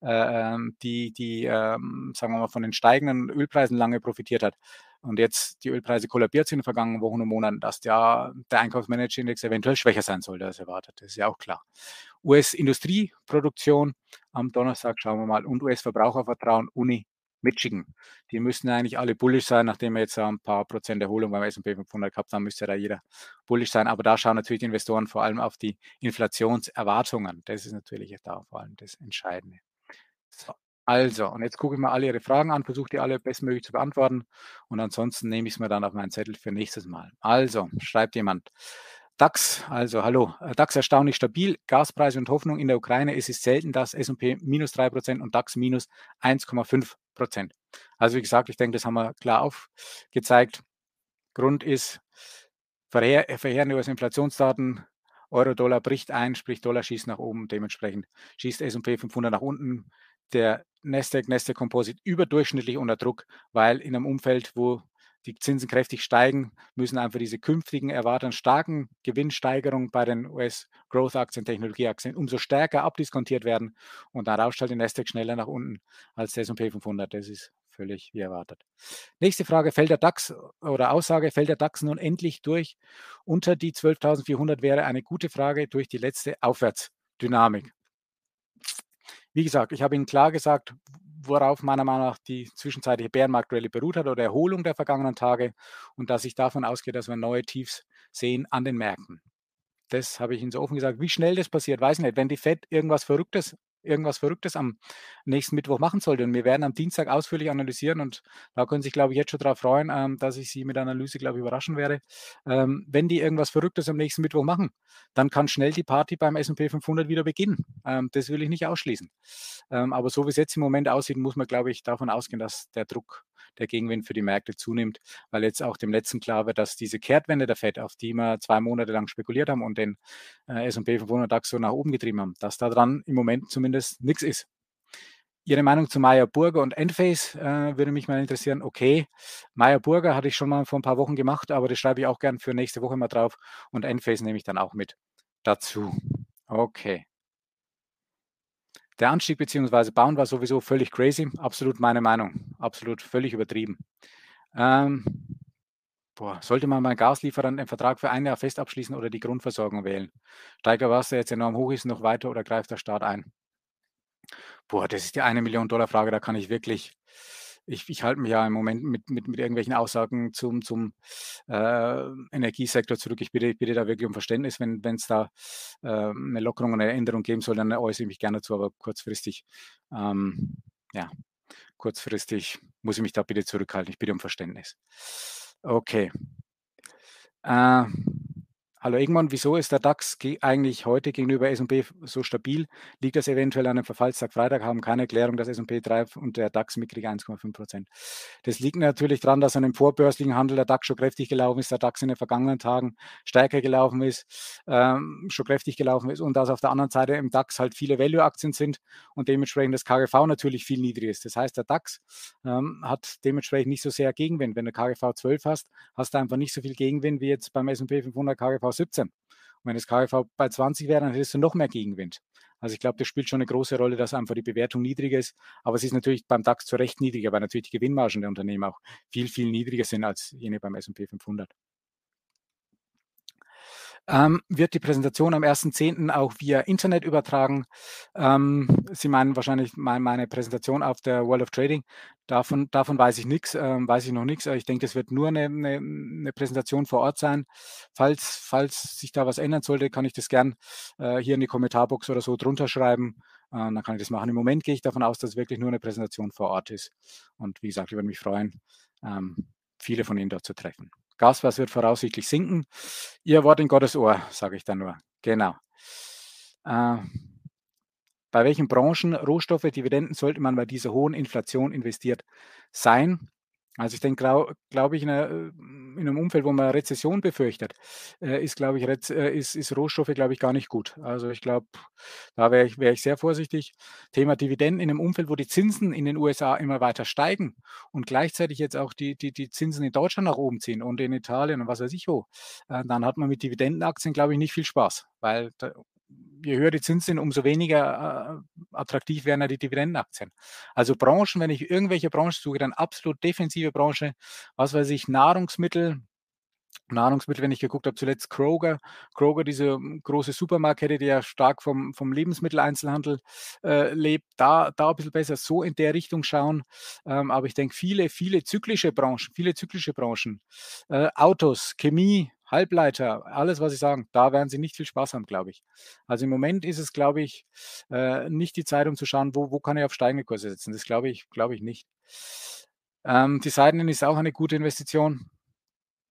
sagen wir mal, von den steigenden Ölpreisen lange profitiert hat und jetzt die Ölpreise kollabiert sind in den vergangenen Wochen und Monaten, dass der Einkaufsmanager-Index eventuell schwächer sein sollte als erwartet. Das ist ja auch klar. US-Industrieproduktion am Donnerstag, schauen wir mal, und US-Verbrauchervertrauen, Uni Michigan. Die müssten eigentlich alle bullisch sein, nachdem wir jetzt ein paar Prozent Erholung beim S&P 500 gehabt haben, müsste da jeder bullisch sein. Aber da schauen natürlich die Investoren vor allem auf die Inflationserwartungen. Das ist natürlich da vor allem das Entscheidende. So, also, und jetzt gucke ich mir alle Ihre Fragen an, versuche die alle bestmöglich zu beantworten und ansonsten nehme ich es mir dann auf meinen Zettel für nächstes Mal. Also, schreibt jemand. DAX, also hallo, DAX erstaunlich stabil, Gaspreise und Hoffnung in der Ukraine. Es ist selten, dass S&P minus 3% und DAX minus 1,5%. Also wie gesagt, ich denke, das haben wir klar aufgezeigt. Grund ist verheerende US-Inflationsdaten, Euro-Dollar bricht ein, sprich Dollar schießt nach oben, dementsprechend schießt S&P 500 nach unten. Der Nasdaq Composite überdurchschnittlich unter Druck, weil in einem Umfeld, wo die Zinsen kräftig steigen, müssen einfach diese künftigen erwarteten starken Gewinnsteigerungen bei den US-Growth-Aktien, Technologieaktien umso stärker abdiskontiert werden und dann rauscht halt der Nasdaq schneller nach unten als der S&P 500. Das ist völlig wie erwartet. Nächste Frage, fällt der DAX oder Aussage, fällt der DAX nun endlich durch unter die 12.400 wäre eine gute Frage durch die letzte Aufwärtsdynamik. Wie gesagt, ich habe Ihnen klar gesagt, worauf meiner Meinung nach die zwischenzeitliche Bärenmarkt-Rallye beruht hat oder Erholung der vergangenen Tage und dass ich davon ausgehe, dass wir neue Tiefs sehen an den Märkten. Das habe ich Ihnen so offen gesagt. Wie schnell das passiert, weiß ich nicht. Wenn die Fed irgendwas Verrücktes am nächsten Mittwoch machen sollte. Und wir werden am Dienstag ausführlich analysieren und da können Sie sich, glaube ich, jetzt schon darauf freuen, dass ich Sie mit der Analyse, glaube ich, überraschen werde. Wenn die irgendwas Verrücktes am nächsten Mittwoch machen, dann kann schnell die Party beim S&P 500 wieder beginnen. Das will ich nicht ausschließen. Aber so wie es jetzt im Moment aussieht, muss man, glaube ich, davon ausgehen, dass der Druck, der Gegenwind für die Märkte zunimmt, weil jetzt auch dem Letzten klar wird, dass diese Kehrtwende der Fed, auf die wir 2 Monate lang spekuliert haben und den S&P 500 DAX so nach oben getrieben haben, dass da dran im Moment zumindest nichts ist. Ihre Meinung zu Meyer Burger und Enphase würde mich mal interessieren. Okay, Meyer Burger hatte ich schon mal vor ein paar Wochen gemacht, aber das schreibe ich auch gern für nächste Woche mal drauf und Enphase nehme ich dann auch mit dazu. Okay. Der Anstieg bzw. Bauen war sowieso völlig crazy. Absolut meine Meinung. Absolut völlig übertrieben. Ähm, sollte man beim Gaslieferanten einen Vertrag für ein Jahr fest abschließen oder die Grundversorgung wählen? Steigt der Wasser jetzt enorm hoch ist, noch weiter oder greift der Staat ein? Das ist die 1 Million Dollar Frage, da kann ich wirklich, ich halte mich ja im Moment mit irgendwelchen Aussagen zum Energiesektor zurück. Ich bitte da wirklich um Verständnis, wenn es da eine Lockerung oder eine Änderung geben soll, dann äußere ich mich gerne dazu, aber kurzfristig, ja, kurzfristig muss ich mich da bitte zurückhalten. Ich bitte um Verständnis. Okay. Äh, Hallo Egmont, wieso ist der DAX eigentlich heute gegenüber S&P so stabil? Liegt das eventuell an dem Verfallstag Freitag? Haben keine Erklärung, dass S&P 3 und der DAX mickrig 1,5%. Das liegt natürlich daran, dass an dem vorbörslichen Handel der DAX schon kräftig gelaufen ist, der DAX in den vergangenen Tagen stärker gelaufen ist, schon kräftig gelaufen ist und dass auf der anderen Seite im DAX halt viele Value-Aktien sind und dementsprechend das KGV natürlich viel niedriger ist. Das heißt, der DAX hat dementsprechend nicht so sehr Gegenwind. Wenn du KGV 12 hast du einfach nicht so viel Gegenwind wie jetzt beim S&P 500 KGV 17. Und wenn das KGV bei 20 wäre, dann hättest du noch mehr Gegenwind. Also ich glaube, das spielt schon eine große Rolle, dass einfach die Bewertung niedriger ist. Aber es ist natürlich beim DAX zu Recht niedriger, weil natürlich die Gewinnmargen der Unternehmen auch viel, viel niedriger sind als jene beim S&P 500. Wird die Präsentation am 1.10. auch via Internet übertragen? Sie meinen wahrscheinlich meine Präsentation auf der World of Trading. Davon weiß ich nichts, weiß ich noch nichts. Ich denke, es wird nur eine Präsentation vor Ort sein. Falls sich da was ändern sollte, kann ich das gern hier in die Kommentarbox oder so drunter schreiben. Dann kann ich das machen. Im Moment gehe ich davon aus, dass es wirklich nur eine Präsentation vor Ort ist. Und wie gesagt, ich würde mich freuen, viele von Ihnen dort zu treffen. Gaspreis wird voraussichtlich sinken. Ihr Wort in Gottes Ohr, sage ich dann nur. Genau. Äh, Bei welchen Branchen, Rohstoffe, Dividenden sollte man bei dieser hohen Inflation investiert sein? Also ich denke, glaube ich, in einem Umfeld, wo man Rezession befürchtet, ist, glaube ich, ist Rohstoffe, glaube ich, gar nicht gut. Also ich glaube, da wäre ich sehr vorsichtig. Thema Dividenden in einem Umfeld, wo die Zinsen in den USA immer weiter steigen und gleichzeitig jetzt auch die Zinsen in Deutschland nach oben ziehen und in Italien und was weiß ich wo, dann hat man mit Dividendenaktien, glaube ich, nicht viel Spaß, weil je höher die Zinsen sind, umso weniger attraktiv werden ja die Dividendenaktien. Also Branchen, wenn ich irgendwelche Branchen suche, dann absolut defensive Branche, was weiß ich, Nahrungsmittel, wenn ich geguckt habe, zuletzt Kroger, diese große Supermarktkette, die ja stark vom Lebensmitteleinzelhandel lebt, da ein bisschen besser so in der Richtung schauen. Aber ich denke, viele zyklische Branchen, Autos, Chemie, Halbleiter, alles, was Sie sagen, da werden Sie nicht viel Spaß haben, glaube ich. Also im Moment ist es, glaube ich, nicht die Zeit, um zu schauen, wo kann ich auf steigende Kurse setzen. Das glaube ich nicht. Die Seiten ist auch eine gute Investition.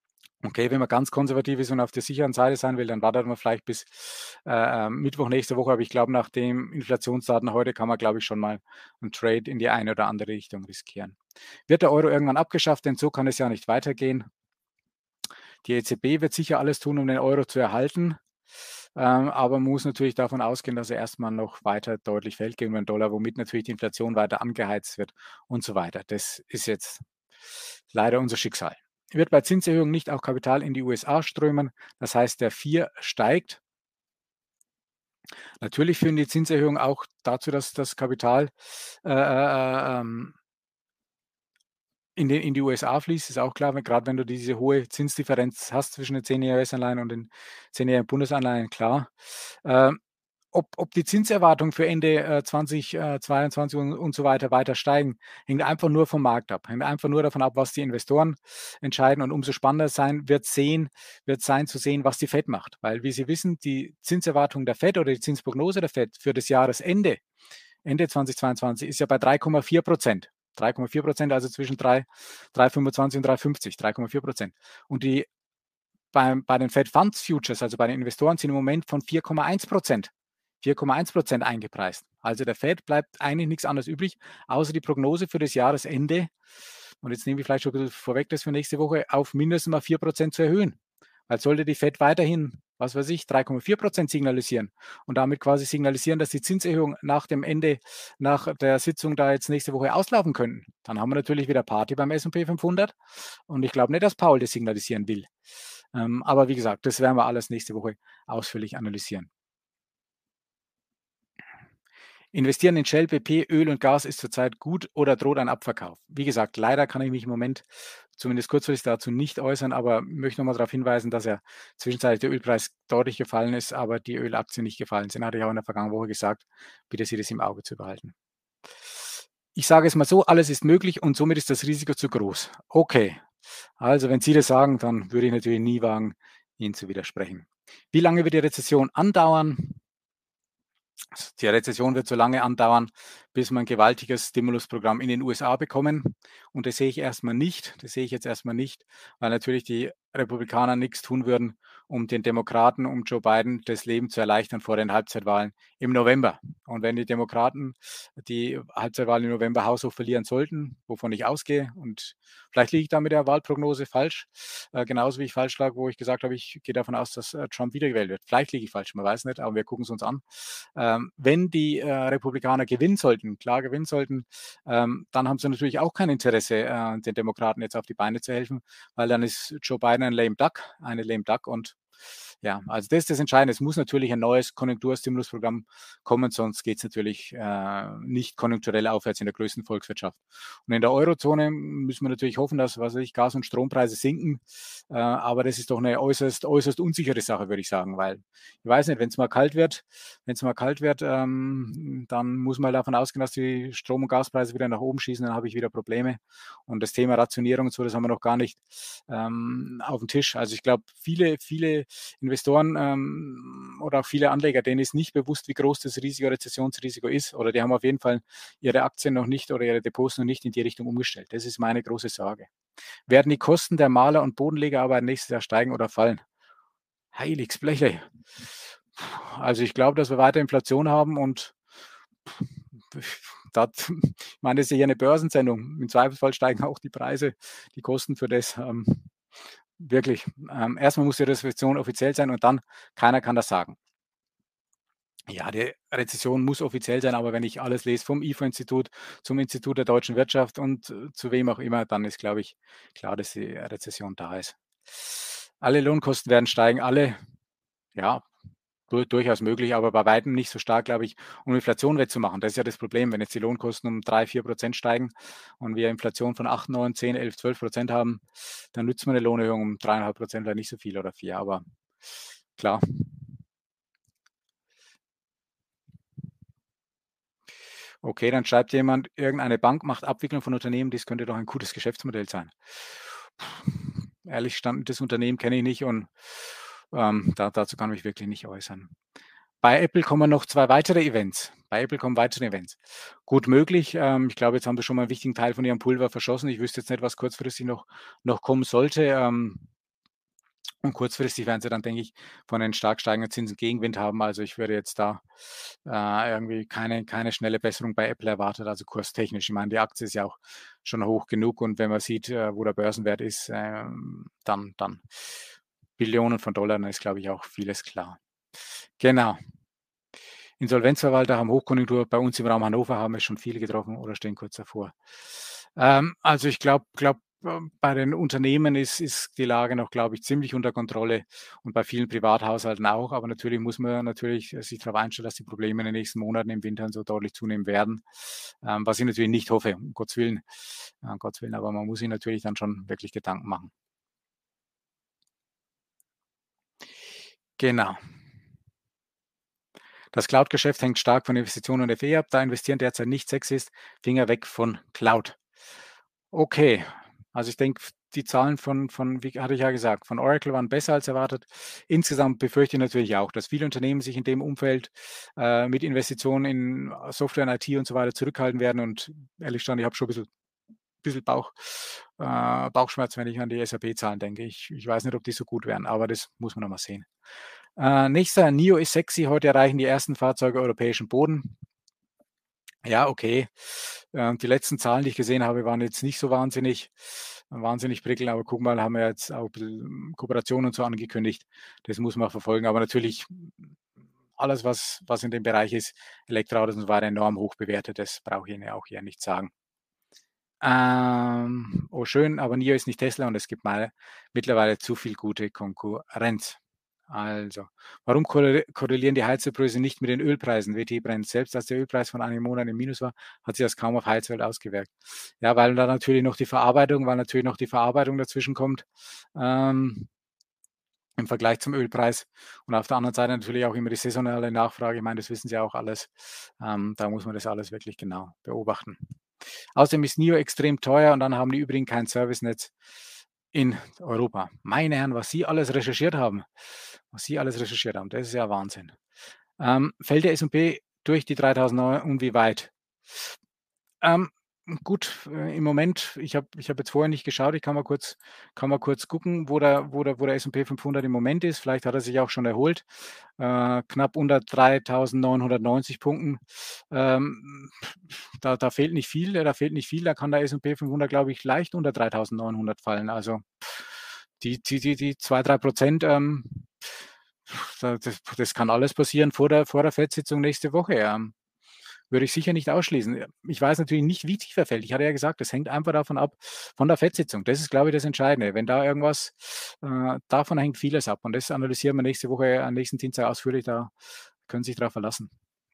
Okay, wenn man ganz konservativ ist und auf der sicheren Seite sein will, dann wartet man vielleicht bis Mittwoch nächste Woche. Aber ich glaube, nach den Inflationsdaten heute kann man, glaube ich, schon mal einen Trade in die eine oder andere Richtung riskieren. Wird der Euro irgendwann abgeschafft? Denn so kann es ja nicht weitergehen. Die EZB wird sicher alles tun, um den Euro zu erhalten. Aber man muss natürlich davon ausgehen, dass er erstmal noch weiter deutlich fällt gegenüber dem Dollar, womit natürlich die Inflation weiter angeheizt wird und so weiter. Das ist jetzt leider unser Schicksal. Wird bei Zinserhöhungen nicht auch Kapital in die USA strömen? Das heißt, der 4 steigt. Natürlich führen die Zinserhöhungen auch dazu, dass das Kapital äh, äh, ähm, in die USA fließt, ist auch klar, gerade wenn du diese hohe Zinsdifferenz hast zwischen den 10-jährigen US-Anleihen und den 10-jährigen Bundesanleihen, klar. Ähm, ob die Zinserwartungen für Ende 2022 und so weiter steigen, hängt einfach nur vom Markt ab. Hängt einfach nur davon ab, was die Investoren entscheiden. Und umso spannender wird sein zu sehen, was die Fed macht. Weil, wie Sie wissen, die Zinserwartung der Fed oder die Zinsprognose der Fed für das Jahresende, Ende 2022, ist ja bei 3,4%. 3,4%, also zwischen 3,25 und 3,50, 3,4%. Und die bei den Fed Funds Futures, also bei den Investoren, sind im Moment von 4,1%. 4,1% eingepreist. Also der Fed bleibt eigentlich nichts anderes übrig, außer die Prognose für das Jahresende. Und jetzt nehme ich vielleicht schon ein bisschen vorweg, das für nächste Woche auf mindestens mal 4% zu erhöhen. Weil sollte die Fed weiterhin, was weiß ich, 3,4% signalisieren und damit quasi signalisieren, dass die Zinserhöhung nach dem Ende, nach der Sitzung da jetzt nächste Woche auslaufen könnten, dann haben wir natürlich wieder Party beim S&P 500. Und ich glaube nicht, dass Paul das signalisieren will. Aber wie gesagt, das werden wir alles nächste Woche ausführlich analysieren. Investieren in Shell, BP, Öl und Gas ist zurzeit gut oder droht ein Abverkauf? Wie gesagt, leider kann ich mich im Moment zumindest kurzfristig dazu nicht äußern, aber möchte nochmal darauf hinweisen, dass ja zwischenzeitlich der Ölpreis deutlich gefallen ist, aber die Ölaktien nicht gefallen sind. Hatte ich auch in der vergangenen Woche gesagt. Bitte Sie das im Auge zu behalten. Ich sage es mal so, alles ist möglich und somit ist das Risiko zu groß. Okay, also wenn Sie das sagen, dann würde ich natürlich nie wagen, Ihnen zu widersprechen. Wie lange wird die Rezession andauern? Die Rezession wird so lange andauern, bis wir ein gewaltiges Stimulusprogramm in den USA bekommen. Und das sehe ich erstmal nicht. Das sehe ich jetzt erstmal nicht, weil natürlich die Republikaner nichts tun würden, um den Demokraten, um Joe Biden das Leben zu erleichtern vor den Halbzeitwahlen im November. Und wenn die Demokraten die Halbzeitwahl im November haushoch verlieren sollten, wovon ich ausgehe, und vielleicht liege ich da mit der Wahlprognose falsch, genauso wie ich falsch lag, wo ich gesagt habe, ich gehe davon aus, dass Trump wiedergewählt wird. Vielleicht liege ich falsch, man weiß nicht, aber wir gucken es uns an. Wenn die Republikaner gewinnen sollten, klar gewinnen sollten, dann haben sie natürlich auch kein Interesse, den Demokraten jetzt auf die Beine zu helfen, weil dann ist Joe Biden ein lame duck, eine lame duck. Und ja, also das ist das Entscheidende. Es muss natürlich ein neues Konjunkturstimulusprogramm kommen, sonst geht es natürlich nicht konjunkturell aufwärts in der größten Volkswirtschaft. Und in der Eurozone müssen wir natürlich hoffen, dass, was weiß ich, Gas- und Strompreise sinken. Aber das ist doch eine äußerst unsichere Sache, würde ich sagen, weil ich weiß nicht, wenn es mal kalt wird, dann muss man davon ausgehen, dass die Strom- und Gaspreise wieder nach oben schießen, dann habe ich wieder Probleme. Und das Thema Rationierung und so, das haben wir noch gar nicht auf dem Tisch. Also ich glaube, viele Investoren oder auch viele Anleger, denen ist nicht bewusst, wie groß das Risiko, Rezessionsrisiko ist. Oder die haben auf jeden Fall ihre Aktien noch nicht oder ihre Depots noch nicht in die Richtung umgestellt. Das ist meine große Sorge. Werden die Kosten der Maler- und Bodenlegerarbeit nächstes Jahr steigen oder fallen? Heiligsblechle. Also ich glaube, dass wir weiter Inflation haben und das, ich meine, das ist ja hier eine Börsensendung. Im Zweifelsfall steigen auch die Preise, die Kosten für das. Wirklich. Erstmal muss die Rezession offiziell sein und dann keiner kann das sagen. Ja, die Rezession muss offiziell sein, aber wenn ich alles lese vom IFO-Institut zum Institut der deutschen Wirtschaft und zu wem auch immer, dann ist, glaube ich, klar, dass die Rezession da ist. Alle Lohnkosten werden steigen, alle, ja, durchaus möglich, aber bei weitem nicht so stark, glaube ich, um Inflation wettzumachen. Das ist ja das Problem, wenn jetzt die Lohnkosten um 3-4% steigen und wir Inflation von 8, 9, 10, 11, 12% haben, dann nützt man eine Lohnerhöhung um 3,5% vielleicht nicht so viel oder 4, aber klar. Okay, dann schreibt jemand, irgendeine Bank macht Abwicklung von Unternehmen, das könnte doch ein gutes Geschäftsmodell sein. Ehrlich gestanden, das Unternehmen kenne ich nicht und dazu kann ich mich wirklich nicht äußern. Bei Apple kommen noch 2 weitere Events. Bei Apple kommen weitere Events. Gut möglich. Ich glaube, jetzt haben sie schon mal einen wichtigen Teil von ihrem Pulver verschossen. Ich wüsste jetzt nicht, was kurzfristig noch kommen sollte. Und kurzfristig werden sie dann, denke ich, von den stark steigenden Zinsen Gegenwind haben. Also ich würde jetzt da irgendwie keine schnelle Besserung bei Apple erwartet, also kurstechnisch. Ich meine, die Aktie ist ja auch schon hoch genug und wenn man sieht, wo der Börsenwert ist, dann Billionen von Dollar, dann ist, glaube ich, auch vieles klar. Genau. Insolvenzverwalter haben Hochkonjunktur. Bei uns im Raum Hannover haben es schon viele getroffen oder stehen kurz davor. Also ich glaube, bei den Unternehmen ist die Lage noch, glaube ich, ziemlich unter Kontrolle und bei vielen Privathaushalten auch. Aber natürlich muss man natürlich sich darauf einstellen, dass die Probleme in den nächsten Monaten im Winter so deutlich zunehmen werden. Was ich natürlich nicht hoffe, um Gottes Willen. Um Gottes Willen, aber man muss sich natürlich dann schon wirklich Gedanken machen. Genau. Das Cloud-Geschäft hängt stark von Investitionen und FE ab. Da Investieren derzeit nicht sexy ist, Finger weg von Cloud. Okay, also ich denke, die Zahlen wie hatte ich ja gesagt, von Oracle waren besser als erwartet. Insgesamt befürchte ich natürlich auch, dass viele Unternehmen sich in dem Umfeld mit Investitionen in Software und IT und so weiter zurückhalten werden. Und ehrlich gesagt, ich habe schon ein bisschen Bauchschmerz, wenn ich an die SAP-Zahlen denke. Ich weiß nicht, ob die so gut wären, aber das muss man noch mal sehen. Nächster, NIO ist sexy. Heute erreichen die ersten Fahrzeuge europäischen Boden. Ja, okay. Die letzten Zahlen, die ich gesehen habe, waren jetzt nicht so wahnsinnig prickelnd, aber guck mal, haben wir jetzt auch ein bisschen Kooperationen und so angekündigt. Das muss man verfolgen. Aber natürlich alles, was in dem Bereich ist, Elektroautos und so weiter, enorm hoch bewertet. Das brauche ich Ihnen auch hier nicht sagen. Oh schön, aber NIO ist nicht Tesla und es gibt mal mittlerweile zu viel gute Konkurrenz. Also, warum korrelieren die Heizölpreise nicht mit den Ölpreisen? WTI brennt. Selbst als der Ölpreis von einem Monat im Minus war, hat sich das kaum auf Heizöl ausgewirkt. Ja, weil natürlich noch die Verarbeitung dazwischen kommt im Vergleich zum Ölpreis. Und auf der anderen Seite natürlich auch immer die saisonale Nachfrage. Ich meine, das wissen Sie auch alles. Da muss man das alles wirklich genau beobachten. Außerdem ist NIO extrem teuer und dann haben die übrigens kein Servicenetz in Europa. Meine Herren, was Sie alles recherchiert haben, das ist ja Wahnsinn. Fällt der S&P durch die 3009 und wie weit? Ähm, gut, im Moment, ich hab jetzt vorher nicht geschaut, ich kann mal kurz gucken, wo der S&P 500 im Moment ist. Vielleicht hat er sich auch schon erholt. Knapp unter 3.990 Punkten. Da fehlt nicht viel, da kann der S&P 500, glaube ich, leicht unter 3.900 fallen. Also die 2-3%, das kann alles passieren vor der FED-Sitzung nächste Woche. Würde ich sicher nicht ausschließen. Ich weiß natürlich nicht, wie tief er fällt. Ich hatte ja gesagt, das hängt einfach davon ab, von der FED-Sitzung. Das ist, glaube ich, das Entscheidende. Wenn da irgendwas, davon hängt vieles ab. Und das analysieren wir nächste Woche, am nächsten Dienstag ausführlich. Da können Sie sich darauf verlassen.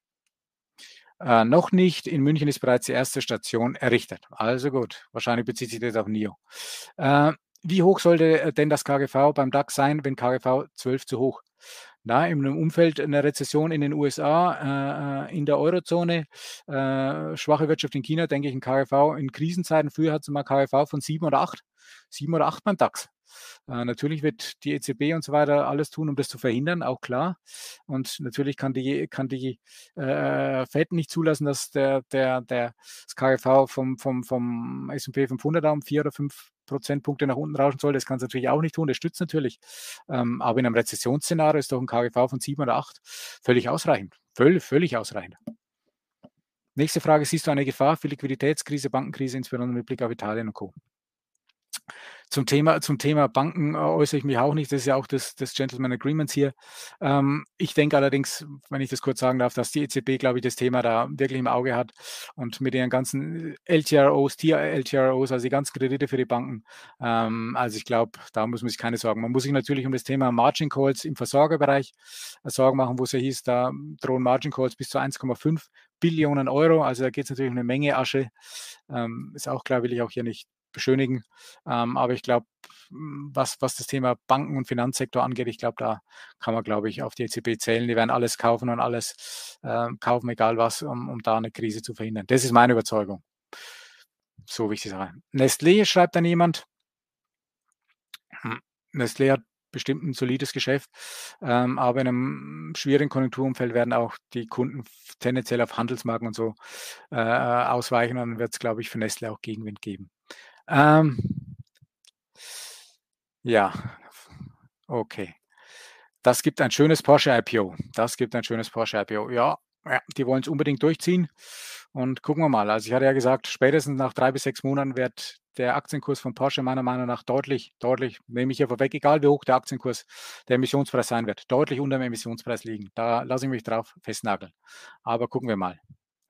Noch nicht. In München ist bereits die erste Station errichtet. Also gut. Wahrscheinlich bezieht sich das auf NIO. Wie hoch sollte denn das KGV beim DAX sein, wenn KGV 12 zu hoch? Na, in einem Umfeld einer Rezession in den USA, in der Eurozone, schwache Wirtschaft in China, denke ich, ein KGV in Krisenzeiten. Früher hat es mal KGV von 7 oder 8 beim DAX. Natürlich wird die EZB und so weiter alles tun, um das zu verhindern, auch klar. Und natürlich kann die FED nicht zulassen, dass das KGV vom S&P 500 um 4 oder 5 Prozentpunkte nach unten rauschen soll. Das kann es natürlich auch nicht tun. Das stützt natürlich. Aber in einem Rezessionsszenario ist doch ein KGV von 7 oder 8 völlig ausreichend. Völlig ausreichend. Nächste Frage: Siehst du eine Gefahr für Liquiditätskrise, Bankenkrise, insbesondere mit Blick auf Italien und Co.? Zum Thema Banken äußere ich mich auch nicht. Das ist ja auch das Gentleman Agreements hier. Ich denke allerdings, wenn ich das kurz sagen darf, dass die EZB, glaube ich, das Thema da wirklich im Auge hat und mit ihren ganzen LTROs, Tier-LTROs, also die ganzen Kredite für die Banken. Also ich glaube, da muss man sich keine Sorgen. Man muss sich natürlich um das Thema Margin Calls im Versorgerbereich Sorgen machen, wo es ja hieß, da drohen Margin Calls bis zu 1,5 Billionen Euro. Also da geht es natürlich um eine Menge Asche. Ist auch klar, will ich auch hier nicht beschönigen. Aber ich glaube, was das Thema Banken- und Finanzsektor angeht, ich glaube, da kann man, glaube ich, auf die EZB zählen. Die werden alles kaufen und alles kaufen, egal was, um da eine Krise zu verhindern. Das ist meine Überzeugung. So wichtig Sache. Nestlé, schreibt dann jemand. Nestlé hat bestimmt ein solides Geschäft, aber in einem schwierigen Konjunkturumfeld werden auch die Kunden tendenziell auf Handelsmarken und so ausweichen und dann wird es, glaube ich, für Nestlé auch Gegenwind geben. Ja, Okay. Das gibt ein schönes Porsche IPO. Das gibt ein schönes Porsche IPO. Ja, ja, die wollen es unbedingt durchziehen und gucken wir mal. Also, ich hatte ja gesagt, spätestens nach 3 bis 6 Monaten wird der Aktienkurs von Porsche meiner Meinung nach deutlich, nehme ich hier vorweg, egal wie hoch der Aktienkurs, der Emissionspreis sein wird, deutlich unter dem Emissionspreis liegen. Da lasse ich mich drauf festnageln. Aber gucken wir mal.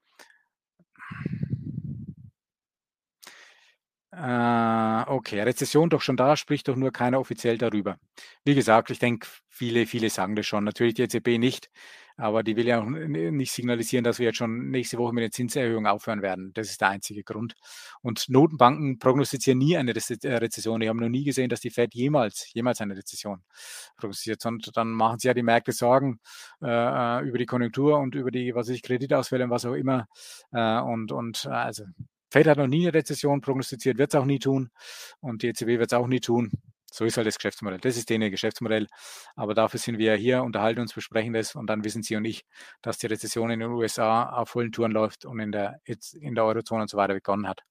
Okay, Rezession doch schon da, spricht doch nur keiner offiziell darüber. Wie gesagt, ich denke, viele sagen das schon. Natürlich die EZB nicht, aber die will ja auch nicht signalisieren, dass wir jetzt schon nächste Woche mit den Zinserhöhungen aufhören werden. Das ist der einzige Grund. Und Notenbanken prognostizieren nie eine Rezession. Ich habe noch nie gesehen, dass die Fed jemals eine Rezession prognostiziert. Und dann machen sie ja die Märkte Sorgen über die Konjunktur und über die, was weiß ich, Kreditausfälle und was auch immer. Also Fed hat noch nie eine Rezession prognostiziert, wird es auch nie tun. Und die EZB wird es auch nie tun. So ist halt das Geschäftsmodell. Das ist denen Geschäftsmodell. Aber dafür sind wir hier, unterhalten uns, besprechen das und dann wissen Sie und ich, dass die Rezession in den USA auf vollen Touren läuft und in der Eurozone und so weiter begonnen hat.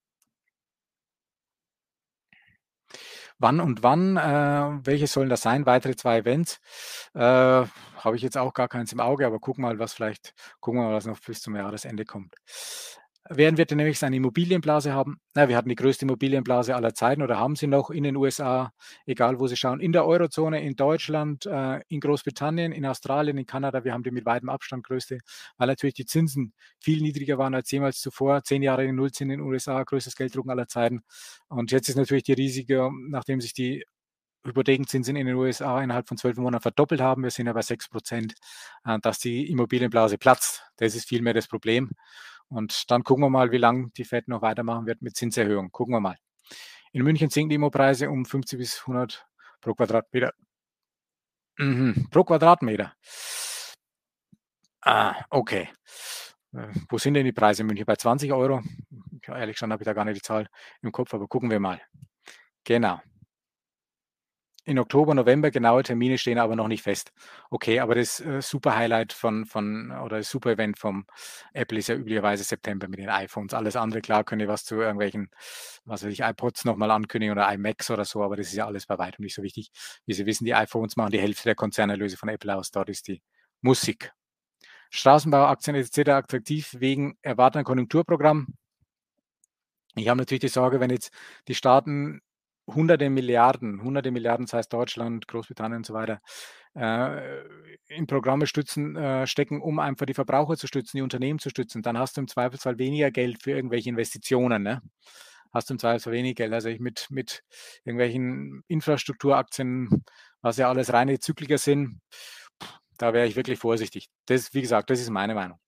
Wann, welche sollen das sein? Weitere 2 Events? Habe ich jetzt auch gar keins im Auge, aber gucken wir mal, was noch bis zum Jahresende kommt. Werden wir demnächst eine Immobilienblase haben? Na, wir hatten die größte Immobilienblase aller Zeiten oder haben sie noch in den USA, egal wo Sie schauen, in der Eurozone, in Deutschland, in Großbritannien, in Australien, in Kanada. Wir haben die mit weitem Abstand größte, weil natürlich die Zinsen viel niedriger waren als jemals zuvor. 10 Jahre in Null sind in den USA, größtes Gelddrucken aller Zeiten. Und jetzt ist natürlich die Risiko, nachdem sich die Hypothekenzinsen in den USA innerhalb von 12 Monaten verdoppelt haben, wir sind ja bei 6%, dass die Immobilienblase platzt. Das ist vielmehr das Problem. Und dann gucken wir mal, wie lange die Fed noch weitermachen wird mit Zinserhöhungen. Gucken wir mal. In München sinken die Immopreise um 50 bis 100 pro Quadratmeter. Pro Quadratmeter. Okay. Wo sind denn die Preise in München? Bei 20 Euro? Ja, ehrlich gesagt habe ich da gar nicht die Zahl im Kopf, aber gucken wir mal. Genau. In Oktober, November, genaue Termine stehen aber noch nicht fest. Okay, aber das super Highlight oder das super Event vom Apple ist ja üblicherweise September mit den iPhones. Alles andere, klar, können die was zu irgendwelchen, was weiß ich, iPods nochmal ankündigen oder iMacs oder so, aber das ist ja alles bei weitem nicht so wichtig. Wie Sie wissen, die iPhones machen die Hälfte der Konzernerlöse von Apple aus. Dort ist die Musik. Straßenbauaktien etc. attraktiv wegen erwartenden Konjunkturprogramm. Ich habe natürlich die Sorge, wenn jetzt die Staaten Hunderte Milliarden, das heißt Deutschland, Großbritannien und so weiter, in Programme stecken, um einfach die Verbraucher zu stützen, die Unternehmen zu stützen, dann hast du im Zweifelsfall weniger Geld für irgendwelche Investitionen. Ne? Hast du im Zweifelsfall wenig Geld. Also ich mit irgendwelchen Infrastrukturaktien, was ja alles reine Zykliker sind, da wäre ich wirklich vorsichtig. Das, wie gesagt, das ist meine Meinung.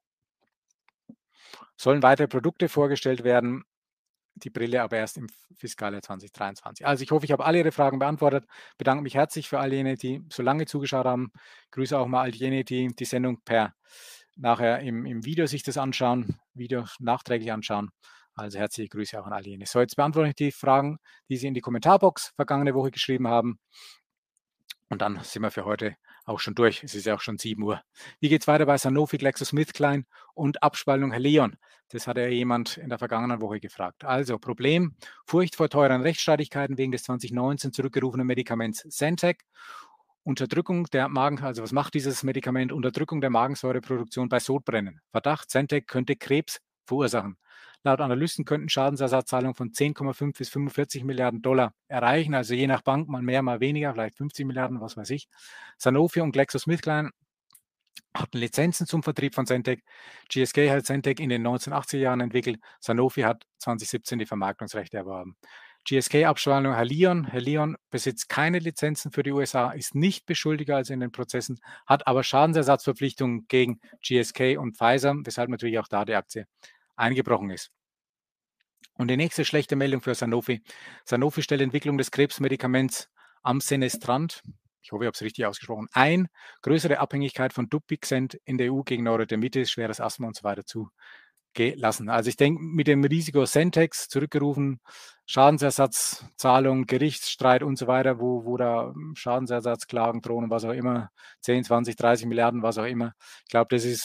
Sollen weitere Produkte vorgestellt werden? Die Brille aber erst im Fiskaljahr 2023. Also ich hoffe, ich habe alle Ihre Fragen beantwortet. Bedanke mich herzlich für all jene, die so lange zugeschaut haben. Grüße auch mal all jene, die die Sendung nachher im Video sich das anschauen, Video nachträglich anschauen. Also herzliche Grüße auch an all jene. So, jetzt beantworte ich die Fragen, die Sie in die Kommentarbox vergangene Woche geschrieben haben. Und dann sind wir für heute auch schon durch. Es ist ja auch schon 7 Uhr. Wie geht es weiter bei Sanofi, GlaxoSmithKline und Abspaltung Helion? Das hat ja jemand in der vergangenen Woche gefragt. Also Problem, Furcht vor teuren Rechtsstreitigkeiten wegen des 2019 zurückgerufenen Medikaments Zentec. Unterdrückung der Magen, also was macht dieses Medikament? Unterdrückung der Magensäureproduktion bei Sodbrennen. Verdacht, Zentec könnte Krebs verursachen. Laut Analysten könnten Schadensersatzzahlungen von 10,5 bis 45 Milliarden Dollar erreichen, also je nach Bank mal mehr, mal weniger, vielleicht 50 Milliarden, was weiß ich. Sanofi und GlaxoSmithKline hatten Lizenzen zum Vertrieb von Zentec. GSK hat Zentec in den 1980er Jahren entwickelt. Sanofi hat 2017 die Vermarktungsrechte erworben. GSK-Abspaltung Helion. Helion besitzt keine Lizenzen für die USA, ist nicht beschuldiger als in den Prozessen, hat aber Schadensersatzverpflichtungen gegen GSK und Pfizer, weshalb natürlich auch da die Aktie eingebrochen ist. Und die nächste schlechte Meldung für Sanofi. Sanofi stellt Entwicklung des Krebsmedikaments Amsenestrant, ich hoffe, ich habe es richtig ausgesprochen, ein, größere Abhängigkeit von Dupixent in der EU gegen Neurodermitis, schweres Asthma und so weiter zugelassen. Also ich denke, mit dem Risiko Sentex zurückgerufen, Schadensersatzzahlung, Gerichtsstreit und so weiter, wo da Schadensersatzklagen drohen, was auch immer, 10, 20, 30 Milliarden, was auch immer. Ich glaube, das ist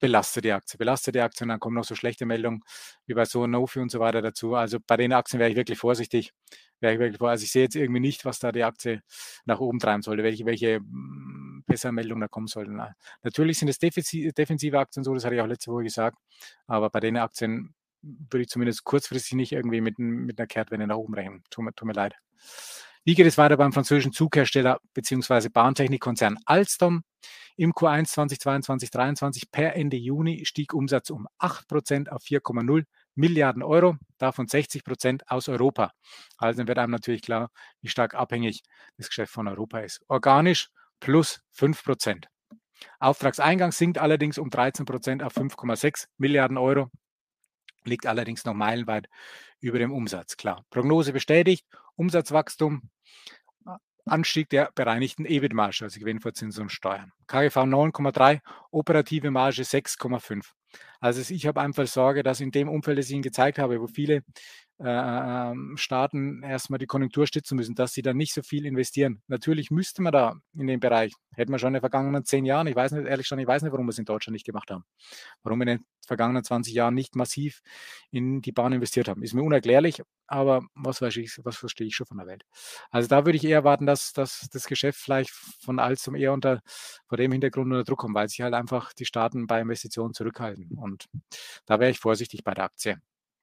belastet die Aktie. Belastet die Aktie und dann kommen noch so schlechte Meldungen wie bei Sanofi und so weiter dazu. Also bei den Aktien wäre ich wirklich vorsichtig. Also ich sehe jetzt irgendwie nicht, was da die Aktie nach oben treiben sollte, welche bessere Meldungen da kommen sollten. Natürlich sind es defensive Aktien so, das hatte ich auch letzte Woche gesagt, aber bei den Aktien würde ich zumindest kurzfristig nicht irgendwie mit einer Kehrtwende nach oben rechnen. Tut mir leid. Wie geht es weiter beim französischen Zughersteller bzw. Bahntechnikkonzern Alstom? Im Q1 2022/23 per Ende Juni stieg Umsatz um 8% auf 4,0 Milliarden Euro, davon 60% aus Europa. Also dann wird einem natürlich klar, wie stark abhängig das Geschäft von Europa ist. Organisch plus 5%. Auftragseingang sinkt allerdings um 13% auf 5,6 Milliarden Euro, liegt allerdings noch meilenweit über dem Umsatz. Klar, Prognose bestätigt, Umsatzwachstum, Anstieg der bereinigten EBIT-Marge, also Gewinn vor Zinsen und Steuern. KGV 9,3, operative Marge 6,5. Also ich habe einfach Sorge, dass in dem Umfeld, das ich Ihnen gezeigt habe, wo viele Staaten erstmal die Konjunktur stützen müssen, dass sie dann nicht so viel investieren. Natürlich müsste man da in dem Bereich, hätten wir schon in den vergangenen 10 Jahren, ich weiß nicht, ehrlich gesagt, ich weiß nicht, warum wir es in Deutschland nicht gemacht haben. Warum wir in den vergangenen 20 Jahren nicht massiv in die Bahn investiert haben. Ist mir unerklärlich, aber was verstehe ich schon von der Welt. Also da würde ich eher erwarten, dass das Geschäft vielleicht von Alstom eher vor dem Hintergrund unter Druck kommt, weil sich halt einfach die Staaten bei Investitionen zurückhalten. Und da wäre ich vorsichtig bei der Aktie.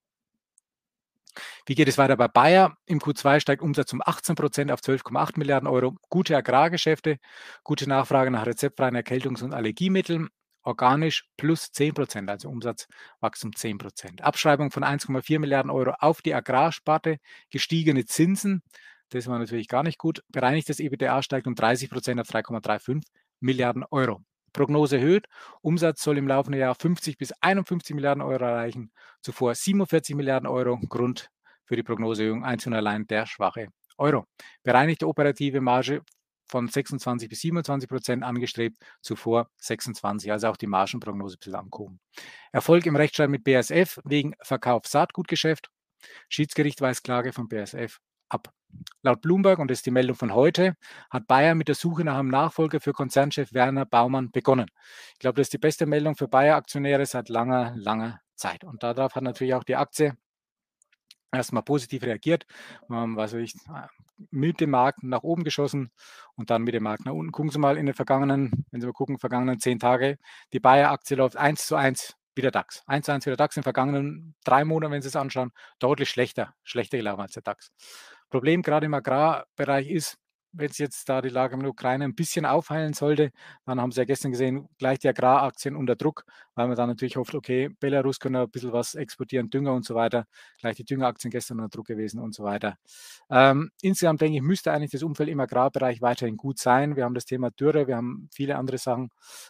Wie geht es weiter bei Bayer? Im Q2 steigt Umsatz um 18% auf 12,8 Milliarden Euro. Gute Agrargeschäfte, gute Nachfrage nach rezeptfreien Erkältungs- und Allergiemitteln. Organisch plus 10%, also Umsatzwachstum 10%. Abschreibung von 1,4 Milliarden Euro auf die Agrarsparte, gestiegene Zinsen, das war natürlich gar nicht gut. Bereinigtes EBITDA steigt um 30% auf 3,35 Milliarden Euro. Prognose erhöht, Umsatz soll im laufenden Jahr 50 bis 51 Milliarden Euro erreichen, zuvor 47 Milliarden Euro. Grund für die Prognoseerhöhung einzig und allein der schwache Euro. Bereinigte operative Marge von 26 bis 27% angestrebt, zuvor 26, also auch die Margenprognose ein bisschen angehoben. Erfolg im Rechtsstreit mit BASF wegen Verkauf Saatgutgeschäft. Schiedsgericht weist Klage von BASF ab. Laut Bloomberg, und das ist die Meldung von heute, hat Bayer mit der Suche nach einem Nachfolger für Konzernchef Werner Baumann begonnen. Ich glaube, das ist die beste Meldung für Bayer-Aktionäre seit langer Zeit. Und darauf hat natürlich auch die Aktie erstmal positiv reagiert, mit dem Markt nach oben geschossen und dann mit dem Markt nach unten. Gucken Sie mal in den vergangenen, wenn Sie mal gucken, vergangenen 10 Tage, die Bayer-Aktie läuft 1:1 wie der DAX. 1:1 wie der DAX in den vergangenen 3 Monaten, wenn Sie es anschauen, deutlich schlechter gelaufen als der DAX. Problem gerade im Agrarbereich ist, wenn es jetzt da die Lage in der Ukraine ein bisschen aufheilen sollte, dann haben Sie ja gestern gesehen, gleich die Agraraktien unter Druck, weil man dann natürlich hofft, okay, Belarus können ein bisschen was exportieren, Dünger und so weiter. Gleich die Düngeraktien gestern unter Druck gewesen und so weiter. Insgesamt denke ich, müsste eigentlich das Umfeld im Agrarbereich weiterhin gut sein. Wir haben das Thema Dürre, wir haben viele andere Sachen.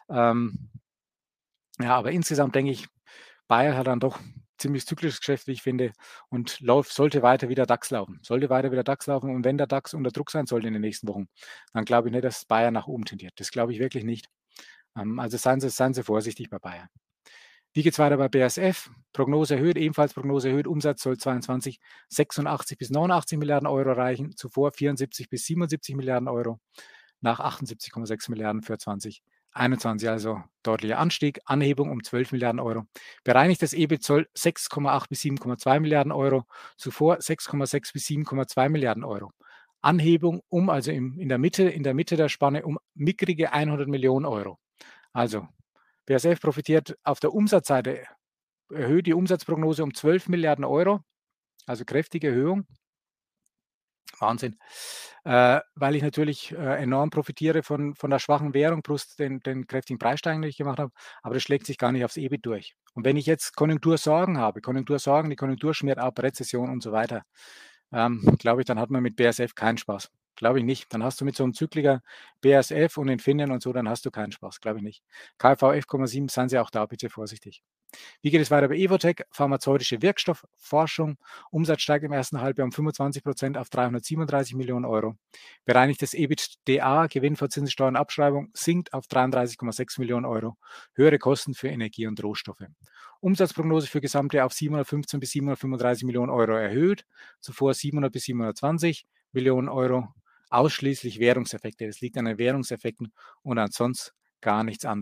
Ja, aber insgesamt denke ich, Bayer hat dann doch ziemlich zyklisches Geschäft, wie ich finde, und sollte weiter wieder DAX laufen. Sollte weiter wieder DAX laufen. Und wenn der DAX unter Druck sein sollte in den nächsten Wochen, dann glaube ich nicht, dass Bayer nach oben tendiert. Das glaube ich wirklich nicht. Also seien Sie vorsichtig bei Bayer. Wie geht es weiter bei BASF? Prognose erhöht, ebenfalls Prognose erhöht. Umsatz soll 22 86 bis 89 Milliarden Euro erreichen, zuvor 74 bis 77 Milliarden Euro, nach 78,6 Milliarden für 2021, also deutlicher Anstieg, Anhebung um 12 Milliarden Euro. Bereinigtes EBIT soll 6,8 bis 7,2 Milliarden Euro, zuvor 6,6 bis 7,2 Milliarden Euro. Anhebung also in der Mitte der Spanne um mickrige 100 Millionen Euro. Also BASF profitiert auf der Umsatzseite, erhöht die Umsatzprognose um 12 Milliarden Euro, also kräftige Erhöhung. Wahnsinn. Weil ich natürlich enorm profitiere von der schwachen Währung plus den kräftigen Preissteigerungen, die ich gemacht habe, aber das schlägt sich gar nicht aufs EBIT durch. Und wenn ich jetzt Konjunktursorgen habe, die Konjunktur schmiert ab, Rezession und so weiter, glaube ich, dann hat man mit BASF keinen Spaß. Glaube ich nicht. Dann hast du mit so einem Zykliker BASF und Infineon und so, dann hast du keinen Spaß. Glaube ich nicht. KfV 11,7, seien Sie auch da bitte vorsichtig. Wie geht es weiter bei Evotec? Pharmazeutische Wirkstoffforschung. Umsatz steigt im ersten Halbjahr um 25% auf 337 Millionen Euro. Bereinigtes EBITDA, Gewinn vor Zinssteuer und Abschreibung, sinkt auf 33,6 Millionen Euro. Höhere Kosten für Energie und Rohstoffe. Umsatzprognose für Gesamtjahr auf 715 bis 735 Millionen Euro erhöht. Zuvor 700 bis 720 Millionen Euro. Ausschließlich Währungseffekte. Das liegt an den Währungseffekten und ansonsten gar nichts anderes.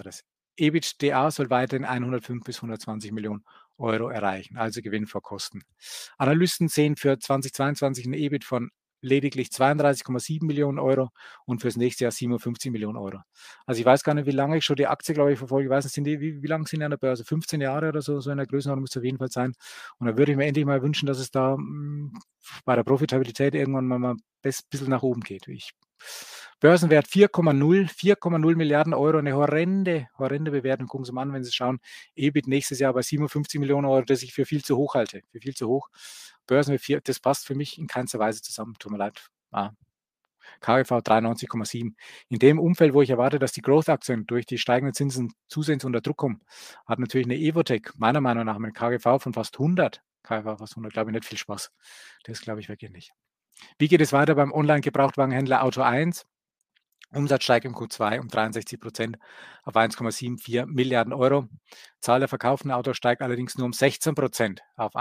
EBITDA soll weiterhin 105 bis 120 Millionen Euro erreichen, also Gewinn vor Kosten. Analysten sehen für 2022 ein EBIT von lediglich 32,7 Millionen Euro und fürs nächste Jahr 57 Millionen Euro. Also ich weiß gar nicht, wie lange ich schon die Aktie, glaube ich, verfolge. Ich weiß nicht, wie lange sind die an der Börse? 15 Jahre oder so, so in der Größenordnung muss es auf jeden Fall sein. Und da würde ich mir endlich mal wünschen, dass es da bei der Profitabilität irgendwann mal ein bisschen nach oben geht. Börsenwert 4,0 Milliarden Euro, eine horrende Bewertung. Gucken Sie mal an, wenn Sie schauen, EBIT nächstes Jahr bei 57 Millionen Euro, das ich für viel zu hoch halte. Für viel zu hoch. Börsenwert 4, das passt für mich in keinster Weise zusammen. Tut mir leid. KGV 93,7. In dem Umfeld, wo ich erwarte, dass die Growth-Aktien durch die steigenden Zinsen zusehends unter Druck kommen, hat natürlich eine Evotec meiner Meinung nach mit KGV von fast 100, KGV fast 100, glaube ich, nicht viel Spaß. Das glaube ich wirklich nicht. Wie geht es weiter beim Online-Gebrauchtwagenhändler Auto 1? Umsatz steigt im Q2 um 63% auf 1,74 Milliarden Euro. Zahl der verkauften Autos steigt allerdings nur um 16% auf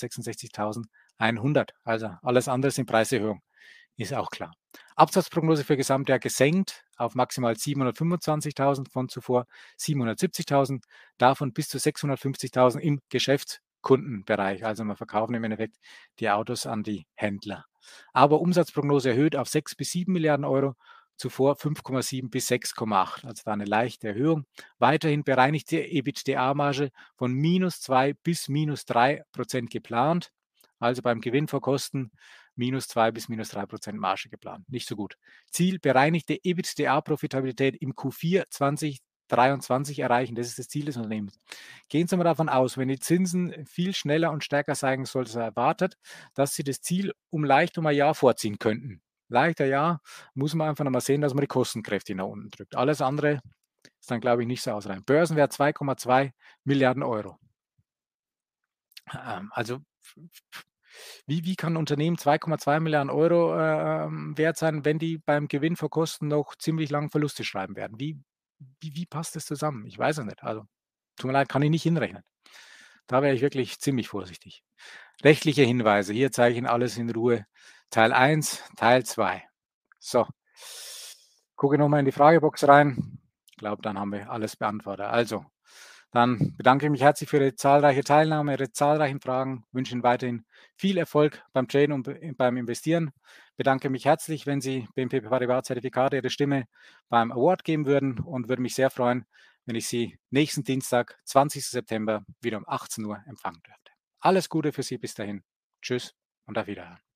166.100. Also alles andere sind Preiserhöhungen, ist auch klar. Absatzprognose für Gesamtjahr gesenkt auf maximal 725.000 von zuvor 770.000, davon bis zu 650.000 im Geschäftskundenbereich. Also wir verkaufen im Endeffekt die Autos an die Händler. Aber Umsatzprognose erhöht auf 6 bis 7 Milliarden Euro, zuvor 5,7 bis 6,8, also da eine leichte Erhöhung. Weiterhin bereinigte EBITDA-Marge von -2 bis -3% geplant, also beim Gewinn vor Kosten -2 bis -3% Marge geplant. Nicht so gut. Ziel bereinigte EBITDA-Profitabilität im Q4 2023 erreichen. Das ist das Ziel des Unternehmens. Gehen Sie mal davon aus, wenn die Zinsen viel schneller und stärker steigen soll als erwartet, dass Sie das Ziel leicht um ein Jahr vorziehen könnten. Leichter ja, muss man einfach noch mal sehen, dass man die Kosten kräftig nach unten drückt. Alles andere ist dann, glaube ich, nicht so ausreichend. Börsenwert 2,2 Milliarden Euro. Also wie kann ein Unternehmen 2,2 Milliarden Euro wert sein, wenn die beim Gewinn vor Kosten noch ziemlich lang Verluste schreiben werden? Wie passt das zusammen? Ich weiß es nicht. Also, tut mir leid, kann ich nicht hinrechnen. Da wäre ich wirklich ziemlich vorsichtig. Rechtliche Hinweise. Hier zeige ich Ihnen alles in Ruhe. Teil 1, Teil 2. So, gucke nochmal in die Fragebox rein. Ich glaube, dann haben wir alles beantwortet. Also, dann bedanke ich mich herzlich für Ihre zahlreiche Teilnahme, Ihre zahlreichen Fragen. Wünsche Ihnen weiterhin viel Erfolg beim Traden und beim Investieren. Bedanke mich herzlich, wenn Sie BNP Paribas Zertifikate Ihre Stimme beim Award geben würden und würde mich sehr freuen, wenn ich Sie nächsten Dienstag, 20. September, wieder um 18 Uhr empfangen dürfte. Alles Gute für Sie bis dahin. Tschüss und auf Wiederhören.